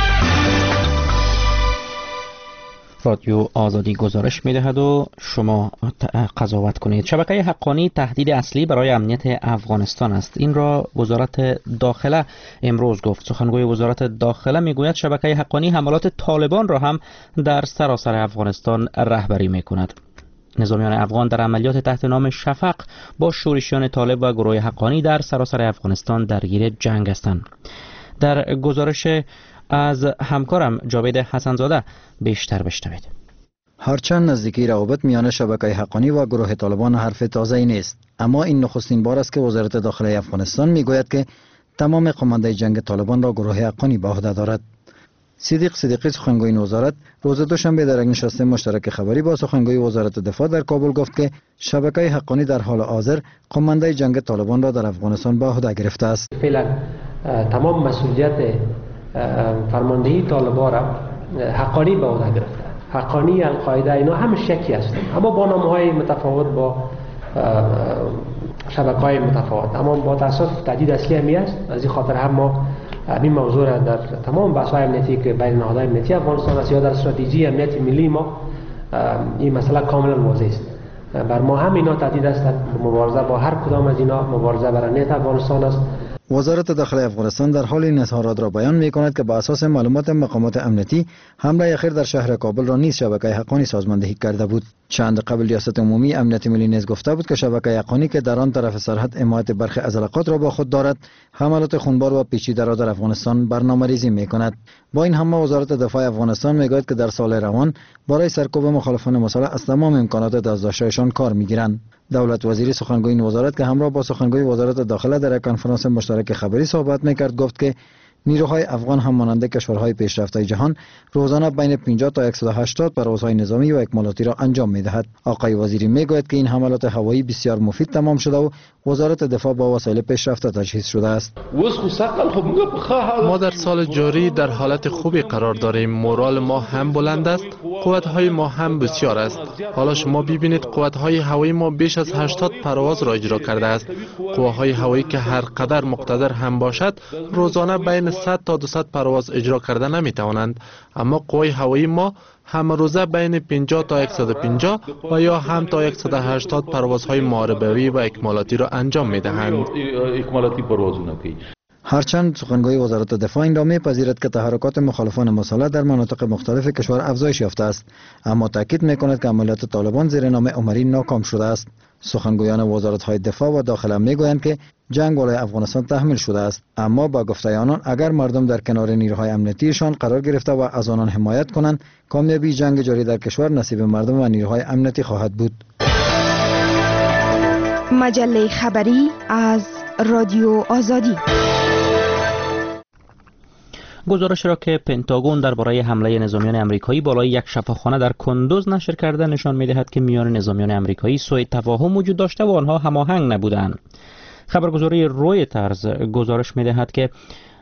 رادیو آزادی گزارش می‌دهد و شما قضاوت کنید. شبکه حقانی تهدید اصلی برای امنیت افغانستان است. این را وزارت داخله امروز گفت. سخنگوی وزارت داخله میگوید شبکه حقانی حملات طالبان را هم در سراسر افغانستان رهبری می‌کند. نظامیان افغان در عملیات تحت نام شفق با شورشیان طالب و گروه حقانی در سراسر افغانستان درگیر جنگ هستند. در گزارش از همکارم جاوید حسنزاده بیشتر بشنوید.
هرچند نزدیکی روابط میان شبکه حقانی و گروه طالبان حرف تازه‌ای نیست، اما این نخستین بار است که وزارت داخله افغانستان میگوید که تمام قماندان جنگ طالبان را گروه حقانی به عهده دارد. صدیق صدیقی سخنگوی این وزارت روز دوشنبه در یک نشست مشترک خبری با سخنگوی وزارت دفاع در کابل گفت که شبکه حقانی در حال حاضر قماندان جنگ طالبان را در افغانستان به عهده گرفته است.
فعلا تمام مسئولیت فرماندهی طالبان را حقانی به عهده گرفته. حقانی، القاعده اینا همه شکی هستند، اما با نام‌های متفاوت با شبکه‌های متفاوت. اما با تاسف تهدید اصلی همی است. از این خاطر هم ما این موضوع را در تمام بحث‌های امنیتی که بین نهادهای امنیتی افغانستان است یا در استراتژی امنیتی ملی ما این مسئله کاملا واضح است. بر ما هم اینا تهدید است. مبارزه با هر کدام از اینا مبارزه بر امنیت افغانستان است.
وزارت داخلی افغانستان در حال این اظهارات را بیان می کند که بر اساس معلومات مقامات امنیتی حمله اخیر در شهر کابل را نیز شبکه حقانی سازماندهی کرده بود. چند قبل ریاست عمومی امنیت ملی نیز گفته بود که شبکه حقانی که در آن طرف سرحد حمایت برخی از علاقات را با خود دارد، حملات خونبار و پیچیده را در افغانستان برنامه‌ریزی می کند. با این همه وزارت دفاع افغانستان می گوید که در سال روان برای سرکوب مخالفان مسلح از تمام امکانات دستداشتهایشان کار می گیرند. دولت وزیری سخنگوی این وزارت که همراه با سخنگوی وزارت داخله در یک کنفرانس مشترک خبری صحبت میکرد گفت که نیروهای افغان هم مانند کشورهای پیشرفته جهان روزانه بین پنجاه تا صد و هشتاد پروازهای نظامی و اکمالاتی را انجام میدهد. آقای وزیری میگوید که این حملات هوایی بسیار مفید تمام شده و وزارت دفاع با وسایل پیشرفته تجهیز شده است.
ما در سال جاری در حالت خوبی قرار داریم. مورال ما هم بلند است، قوت‌های ما هم بسیار است. حالا شما ببینید قوت‌های هوایی ما بیش از هشتاد پرواز را اجرا کرده است. قوه‌های هوایی که هر قدر مقتدر هم باشد روزانه بین صد تا دویست پرواز اجرا کرده نمی‌توانند، اما قوای هوایی ما هم روزه بین پنجاه تا صد و پنجاه و یا هم تا صد و هشتاد پروازهای محاربه‌ای و اکمالاتی را انجام می‌دهند.
اکمالاتی پروازونه کوي.
هرچند سخنگوی وزارت دفاع این را می‌پذیرد که تحرکات مخالفان مسلح در مناطق مختلف کشور افزایش یافته است، اما تاکید می‌کند که عملیات طالبان زیر نام عمری ناکام شده است. سخنگویان وزارت‌های دفاع و داخله می‌گویند که جنگ بالای افغانستان تحمیل شده است، اما با گفته آنان اگر مردم در کنار نیروهای امنیتیشان قرار گرفته و از آنان حمایت کنند، کامیابی جنگ جاری در کشور نصیب مردم و نیروهای امنیتی خواهد بود.
مجله خبری از رادیو آزادی.
گزارش را که پنتاگون درباره حمله نظامیان آمریکایی بالای یک شفاخانه در کندوز نشر کرده نشان می‌دهد که میان نظامیان آمریکایی سوء تفاهم وجود داشته و آنها هماهنگ نبودند. خبرگزاری رویترز گزارش می‌دهد که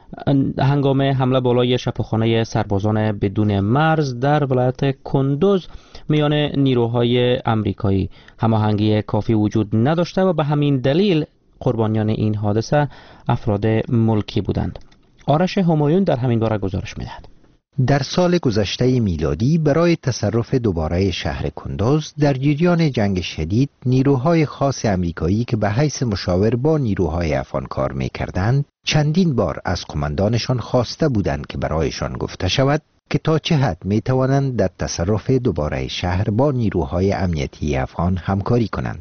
هنگام حمله بالای شفاخانه سربازان بدون مرز در ولایت کندوز میان نیروهای آمریکایی هماهنگی کافی وجود نداشته و به همین دلیل قربانیان این حادثه افراد ملکی بودند. آرش همایون در همین باره گزارش می‌دهد.
در سال گذشته میلادی برای تصرف دوباره شهر کندوز در جریان جنگ شدید نیروهای خاص آمریکایی که به حیث مشاور با نیروهای افغان کار می‌کردند چندین بار از قماندانشان خواسته بودند که برایشان گفته شود که تا چه حد می‌توانند در تصرف دوباره شهر با نیروهای امنیتی افغان همکاری کنند.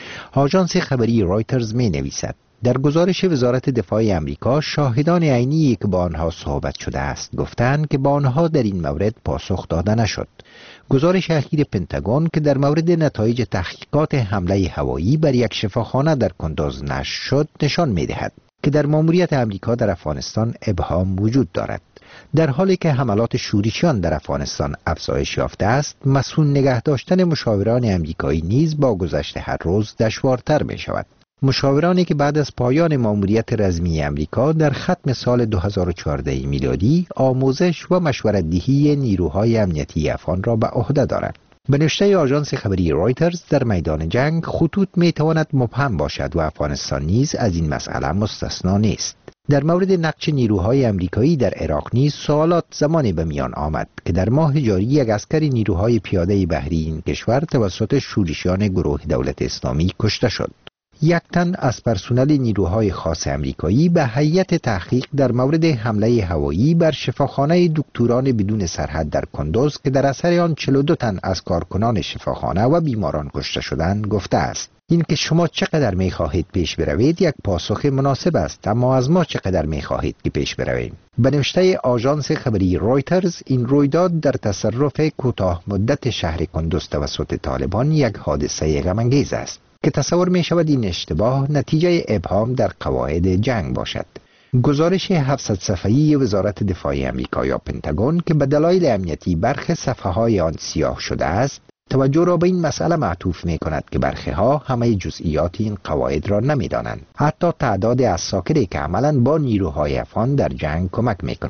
آژانس خبری رایترز می‌نویسد در گزارش وزارت دفاع آمریکا شاهدان عینی که با آنها صحبت شده است گفتند که با آنها در این مورد پاسخ داده نشد. گزارش اخیر پنتاگون که در مورد نتایج تحقیقات حمله هوایی بر یک شفاخانه در کندوز نشر شد نشان می‌دهد که در ماموریت آمریکا در افغانستان ابهام وجود دارد. در حالی که حملات شورشیان در افغانستان افزایش یافته است، مسئول نگه داشتن مشاوران آمریکایی نیز با گذشت هر روز دشوارتر می شود. مشاورانی که بعد از پایان ماموریت رزمی آمریکا در ختم سال دو هزار و چهارده میلادی آموزش و مشورت‌دهی نیروهای امنیتی افغان را به عهده دارند. به نوشته آژانس خبری رایترز در میدان جنگ خطوط میتواند مبهم باشد و افغانستان نیز از این مسئله مستثنا نیست. در مورد نقش نیروهای آمریکایی در عراق نیز سوالات زمانی به میان آمد که در ماه جاری یک عسکر نیروهای پیاده بحری این کشور توسط شورشیان گروه دولت اسلامی کشته شد. یک تن از پرسنل نیروهای خاص آمریکایی به هیئت تحقیق در مورد حمله هوایی بر شفاخانه دکتران بدون سرحد در کندوز که در اثر آن چهل و دو تن از کارکنان شفاخانه و بیماران کشته شدند گفته است: این که شما چقدر می خواهید پیش بروید یک پاسخ مناسب است، اما از ما چقدر می خواهید که پیش برویم. به نوشته آژانس خبری رایترز این رویداد در تصرف کوتاه مدت شهر کندوز توسط طالبان یک حادثه غم‌انگیز است که تصور می شود این اشتباه نتیجه ابهام در قواعد جنگ باشد. گزارش هفتصد صفحه‌ای وزارت دفاع آمریکا یا پنتاگون که به دلایل امنیتی برخی صفحه‌های آن سیاه شده است، توجه را به این مسئله معطوف می کند که برخی ها همه جزئیات این قواعد را نمی دانند، حتی تعداد عساکری که عملاً با نیروهای افغان در جنگ کمک می کنند.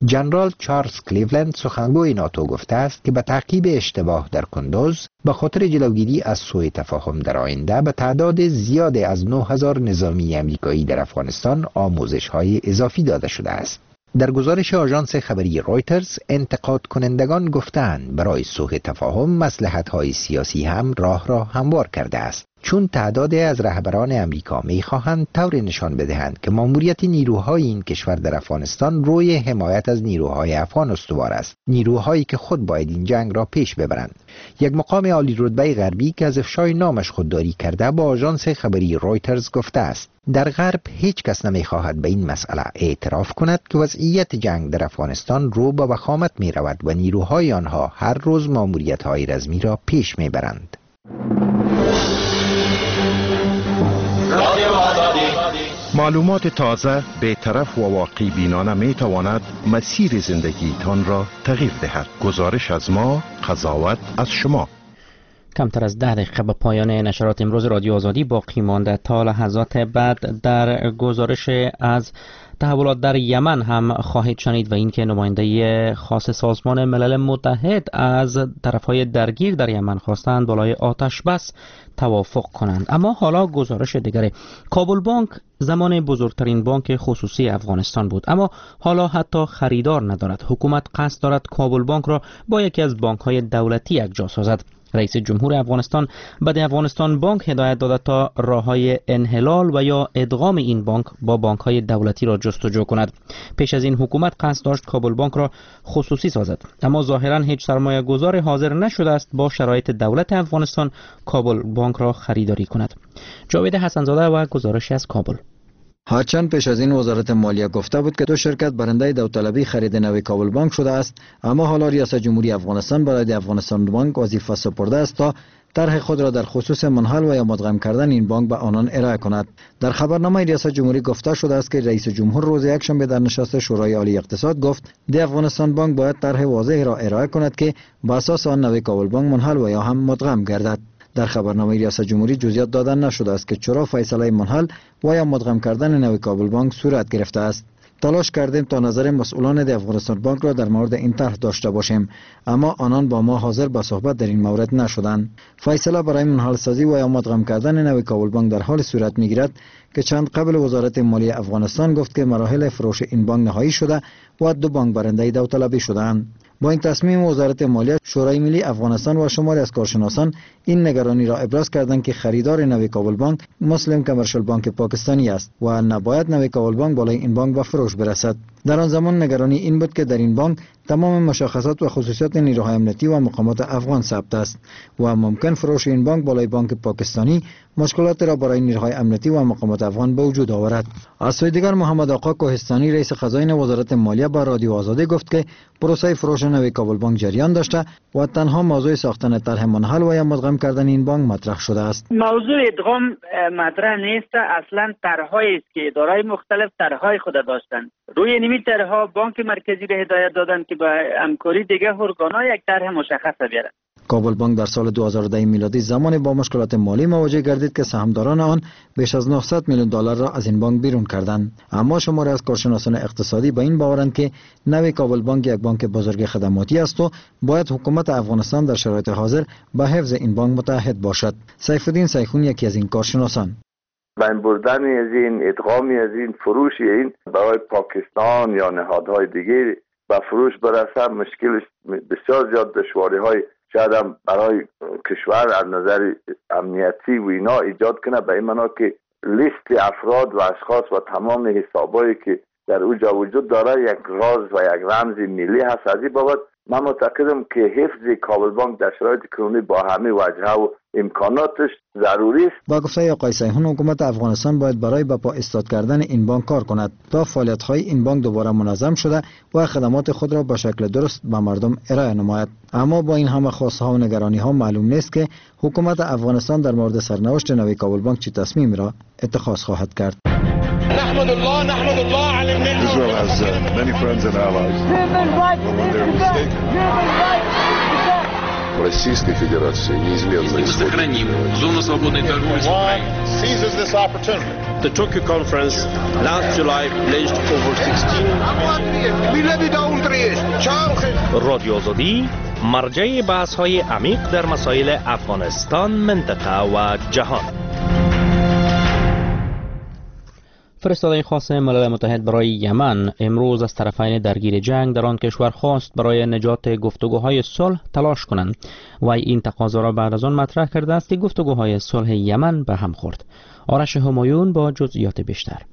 جنرال چارلز کلیولند سخنگوی ناتو گفته است که به تعقیب اشتباه در کندوز به خاطر جلوگیری از سوء تفاهم در آینده به تعداد زیاد از نه هزار نظامی امریکایی در افغانستان آموزش‌های اضافی داده شده است. در گزارش آژانس خبری رویترز انتقاد کنندگان گفتند برای صلح تفاهم مصلحت‌های سیاسی هم راه را هموار کرده است، چون تعدادی از رهبران امریکا می‌خواهند طوری نشان بدهند که ماموریت نیروهای این کشور در افغانستان روی حمایت از نیروهای افغان استوار است، نیروهایی که خود باید این جنگ را پیش ببرند. یک مقام عالی رتبه غربی که از افشای نامش خودداری کرده با آژانس خبری رویترز گفته است در غرب هیچ کس نمی‌خواهد به این مسئله اعتراف کند که وضعیت جنگ در افغانستان رو به وخامت می‌رود و نیروهای آنها هر روز ماموریت‌های رزمی را پیش می‌برند.
معلومات تازه، بی‌طرف و واقع بینانه می تواند مسیر زندگیتان را تغییر دهد. گزارش از ما، قضاوت از شما.
کمتر از ده دقیقه به پایان نشرات امروز رادیو آزادی باقی مانده. تا لحظات بعد در گزارش از تحولات در یمن هم خواهید شنید و اینکه نماینده خاص سازمان ملل متحد از طرفهای درگیر در یمن خواستند بالای آتش بس توافق کنند. اما حالا گزارش دیگره. کابل بانک زمان بزرگترین بانک خصوصی افغانستان بود، اما حالا حتی خریدار ندارد. حکومت قصد دارد کابل بانک را با یکی از بانک‌های دولتی یکجا سازد. رئیس جمهور افغانستان به افغانستان بانک هدایت داده تا راه‌های انحلال و یا ادغام این بانک با بانک‌های دولتی را جستجو کند. پیش از این حکومت قصد داشت کابل بانک را خصوصی سازد، اما ظاهراً هیچ سرمایه گذار حاضر نشده است با شرایط دولت افغانستان کابل بانک را خریداری کند. جاوید حسن‌زاده و گزارشی از کابل.
هرچند پیش از این وزارت مالیه گفته بود که دو شرکت برنده داوطلبی خرید نوی کابل بانک شده است، اما حالا ریاست جمهوری افغانستان برای افغانستان بانک وظیفه سپرده است تا طرح خود را در خصوص منحل و یا مدغم کردن این بانک به آنان ارائه کند. در خبرنامه ریاست جمهوری گفته شده است که رئیس جمهور روز یکشنبه در نشست شورای عالی اقتصاد گفت دی افغانستان بانک باید طرح واضح را ارائه کند که بر اساس آن نوی کابل بانک منحل و یا هم مدغم گردد. در خبرنامه ریاست جمهوری جزئیات دادن نشده است که چرا فیصله منحل و یا مدغم کردن نوی کابل بانک صورت گرفته است. تلاش کردیم تا نظر مسئولان دی افغانستان بانک را در مورد این طرح داشته باشیم، اما آنان با ما حاضر به صحبت در این مورد نشدند. فیصله برای منحل سازی و یا مدغم کردن نوی کابل بانک در حال صورت میگیرد که چند قبل وزارت مالیه افغانستان گفت که مراحل فروش این بانک نهایی شده و دو بانک برنده داوطلبی شدند. با این تصمیم وزارت مالیه، شورای ملی افغانستان و شماری از کارشناسان این نگرانی را ابراز کردند که خریدار نوی کابل بانک مسلم کمرشل بانک پاکستانی است و نباید نوی کابل بانک بالای این بانک به فروش برسد. در آن زمان نگرانی این بود که در این بانک تمام مشخصات و خصوصیات نیروهای امنیتی و مقامات افغان ثبت است و ممکن فروش این بانک بالای بانک پاکستانی مشکلات را برای نیروهای امنیتی و مقامات افغان به وجود آورد. از سوی دیگر محمد آقا کوهستانی رئیس خزاین وزارت مالیه با رادیو آزادی گفت که پروسه فروش نوی کابل بانک جریان داشته و تنها موضوع ساختن طرح منحل و یا مدغم کردن این بانک مطرح شده است.
موضوع ادغام مطرح نیست، اصلا طرحهایی است که ادارهای مختلف طرحهای خود داشتند. روی نمی طرحها بانک مرکزی را هدایت دادند که با همکاری دیگه ارگان‌ها یک طرح مشخص بیارند.
کابل بانک در سال دو هزار و ده میلادی زمانی با مشکلات مالی مواجه گردید که سهامداران آن بیش از نهصد میلیون دلار را از این بانک بیرون کردند. اما شماری از کارشناسان اقتصادی به این باورند که نوی کابل بانک یک بانک بزرگ خدماتی است و باید حکومت افغانستان در شرایط حاضر به حفظ این بانک متعهد باشد. سیف الدین سیخون یکی از این کارشناسان:
بین بردن از این، ادغامی از این، فروش این برای پاکستان یا نهادهای دیگه به فروش برسه مشکلش بسیار زیاد دشواری های شاید هم برای کشور از نظر امنیتی و اینا ایجاد کنه، به این معنا که لیست افراد و اشخاص و تمام حسابایی که در اوجا وجود داره یک راز و یک رمز ملی هست. از این بابت من معتقدم که حفظ کابل بانک در شرایط کنونی با همه وجهه و امکاناتش ضروری است.
با گفته آقای سیحون، حکومت افغانستان باید برای به پا ایستاد کردن این بانک کار کند تا فعالیت‌های این بانک دوباره منظم شده و خدمات خود را به شکل درست به مردم ارائه نماید. اما با این همه خواست‌ها و نگرانی‌ها معلوم نیست که حکومت افغانستان در مورد سرنوشت نوی کابل بانک چه تصمیمی را اتخاذ خواهد کرد.
نحمد الله نحمد الله على النعمة. Israel has uh, many friends and allies. Human rights.
в Российской Федерации неизменно
Мы сохраним зону свободной торговли с Украиной.
The Tokyo Conference last July pledged over sixteen رادیو آزادی مرجع بحث‌های عمیق در مسائل افغانستان، منطقه و جهان.
فرستاده خاص ملل متحد برای یمن امروز از طرفین درگیر جنگ در آن کشور خواست برای نجات گفتگوهای صلح تلاش کنند و این تقاضا را بعد از آن مطرح کرده است که گفتگوهای صلح یمن به هم خورد. آرش همایون با جزئیات بیشتر.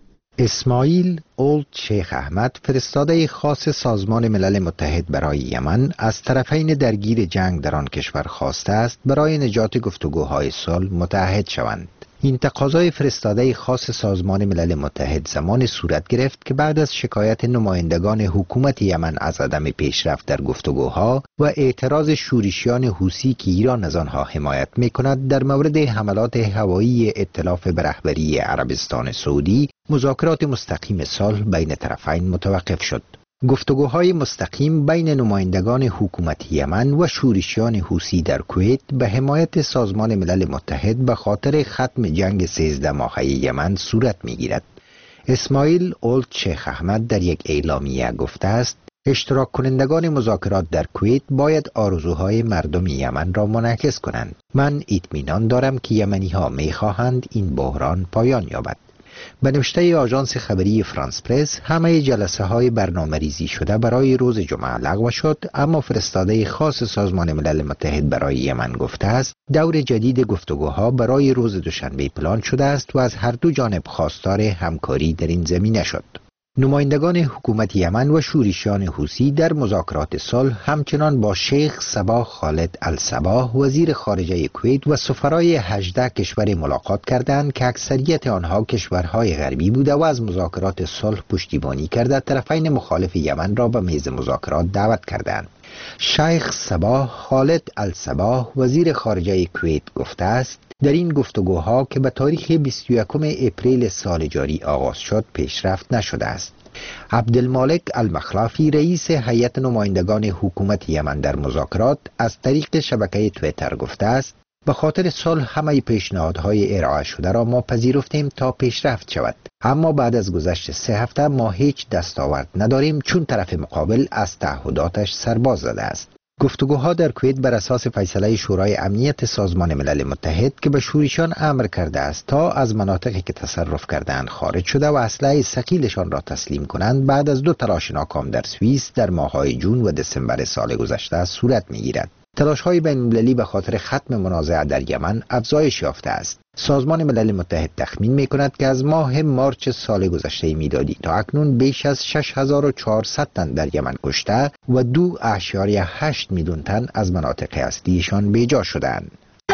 اسماعیل اولد شیخ احمد فرستاده خاص سازمان ملل متحد برای یمن از طرفین درگیر جنگ در آن کشور خواسته است برای نجات گفتگوهای صلح متحد شوند. این تقاضای فرستاده خاص سازمان ملل متحد زمان صورت گرفت که بعد از شکایت نمایندگان حکومت یمن از عدم پیشرفت در گفتگوها و اعتراض شورشیان حوثی که ایران از آنها حمایت می‌کند در مورد حملات هوایی ائتلاف به رهبری عربستان سعودی، مذاکرات مستقیم صلح بین طرفین متوقف شد. گفتگوهای مستقیم بین نمایندگان حکومت یمن و شورشیان حوثی در کویت به حمایت سازمان ملل متحد به خاطر ختم جنگ سیزده ماهه یمن صورت می‌گیرد. اسماعیل اولد شیخ احمد در یک اعلامیه گفته است اشتراک کنندگان مذاکرات در کویت باید آرزوهای مردم یمن را منعکس کنند. من اطمینان دارم که یمنی ها می‌خواهند این بحران پایان یابد. به نوشته آژانس خبری فرانس پرس همه جلسه های برنامه ریزی شده برای روز جمعه لغو شد، اما فرستاده خاص سازمان ملل متحد برای یمن گفته است دور جدید گفتگوها برای روز دوشنبه پلان شده است و از هر دو جانب خواستار همکاری در این زمینه شد. نمایندگان حکومت یمن و شورشیان حوثی در مذاکرات صلح همچنان با شیخ صباح خالد الصباح وزیر خارجه کویت و سفرای هجده کشور ملاقات کردند که اکثریت آنها کشورهای غربی بوده و از مذاکرات صلح پشتیبانی کرده طرفین مخالف یمن را به میز مذاکرات دعوت کردند. شیخ صباح خالد الصباح وزیر خارجه کویت گفته است در این گفتگوها که به تاریخ بیست و یکم اپریل سال جاری آغاز شد پیشرفت نشده است. عبدالمالک المخلافی رئیس هیئت نمایندگان حکومت یمن در مذاکرات از طریق شبکه توییتر گفته است به خاطر صلح همه پیشنهادهای ارائه شده را ما پذیرفتیم تا پیشرفت شود، اما بعد از گذشت سه هفته ما هیچ دستاورد نداریم چون طرف مقابل از تعهداتش سرباز زده است. گفتگوها در کویت بر اساس فیصله شورای امنیت سازمان ملل متحد که به شورشیان امر کرده است تا از مناطقی که تصرف کردند خارج شده و اسلحه ثقیلشان را تسلیم کنند بعد از دو تلاش ناکام در سوئیس در ماه‌های جون و دسامبر سال گذشته صورت می‌گیرد. تلاش‌های بین‌المللی به خاطر ختم منازعه در یمن افزایش یافته است. سازمان ملل متحد تخمین می‌کند که از ماه مارچ سال گذشته میلادی تا اکنون بیش از شش هزار و چهارصد تن در یمن کشته و دو اعشاریه هشت میلیون تن از مناطق اصلیشان بیجا شدند.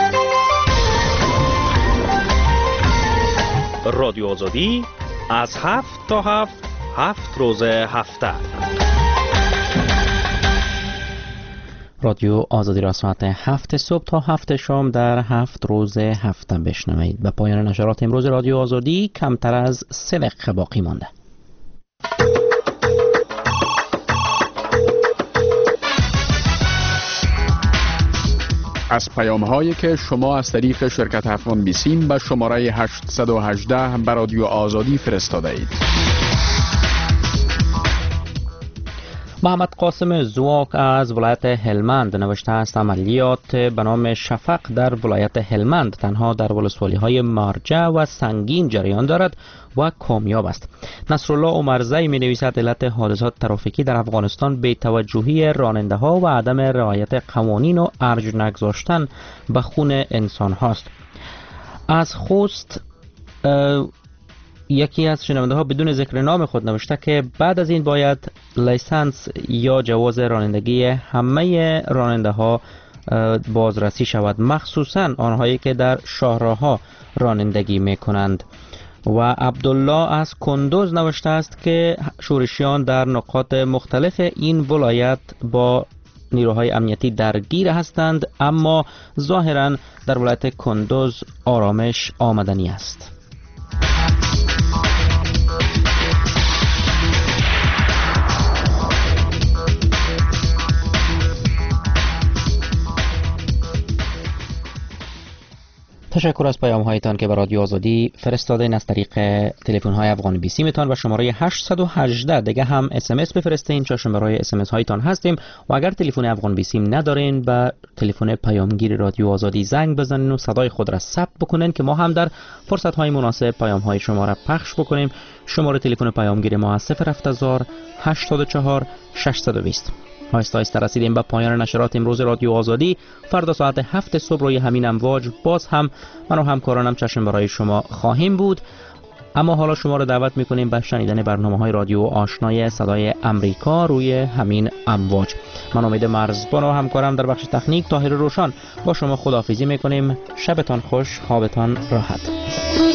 رادیو آزادی از هفت تا هفت هفت روز هفته.
رادیو آزادی را ساعت هفت صبح تا هفت شام در هفت روز هفته بشنوید. به پایان نشرات امروز رادیو آزادی کمتر از سه دقیقه باقی مانده.
از پیام هایی که شما از طریق شرکت افغان بیسیم به شماره هشتصد و هجده به رادیو آزادی فرستاده اید.
محمد قاسم زواک از ولایت هلمند نوشته است عملیات به نام شفق در ولایت هلمند تنها در ولسوالی های مارجه و سنگین جریان دارد و کامیاب است. نصرالله عمرزی می نویسد علت حادثات ترافیکی در افغانستان بی توجهی راننده ها و عدم رعایت قوانین و ارج نگذاشتن به خون انسان هاست. از خوست یکی از شنونده ها بدون ذکر نام خود نوشته که بعد از این باید لیسانس یا جواز رانندگی همه راننده ها بازرسی شود، مخصوصا آنهایی که در شاهراه‌ها رانندگی می کنند. و عبدالله از کندوز نوشته است که شورشیان در نقاط مختلف این ولایت با نیروهای امنیتی درگیر هستند، اما ظاهرا در ولایت کندوز آرامش آمدنی است. تشکر از پیام هایتان که به رادیو آزادی فرستادین. از طریق تلفن های افغان بی سی میتون و شماره هشت یک هشت دیگه هم اس ام اس بفرستین چون برای اس ام اس هایتان هستیم. و اگر تلفن افغان بی سی ندارین به تلفن پیامگیر رادیو آزادی زنگ بزنین و صدای خود را ثبت بکنین که ما هم در فرصت های مناسب پیام های شما را پخش بکنیم. شماره تلفن پیامگیر ما صفر هفت صفر هشتاد و چهار ششصد و بیست. آهسته آهسته رسیدیم به پایان نشرات امروز رادیو آزادی. فردا ساعت هفت صبح روی همین امواج باز هم من و همکارانم چشم برای شما خواهیم بود. اما حالا شما را دعوت میکنیم به شنیدن برنامه‌های رادیو آشنای صدای امریکا روی همین امواج. من امید مرزبان و همکارم در بخش تکنیک طاهر روشن با شما خداحافظی میکنیم. شبتان خوش، خوابتان راحت.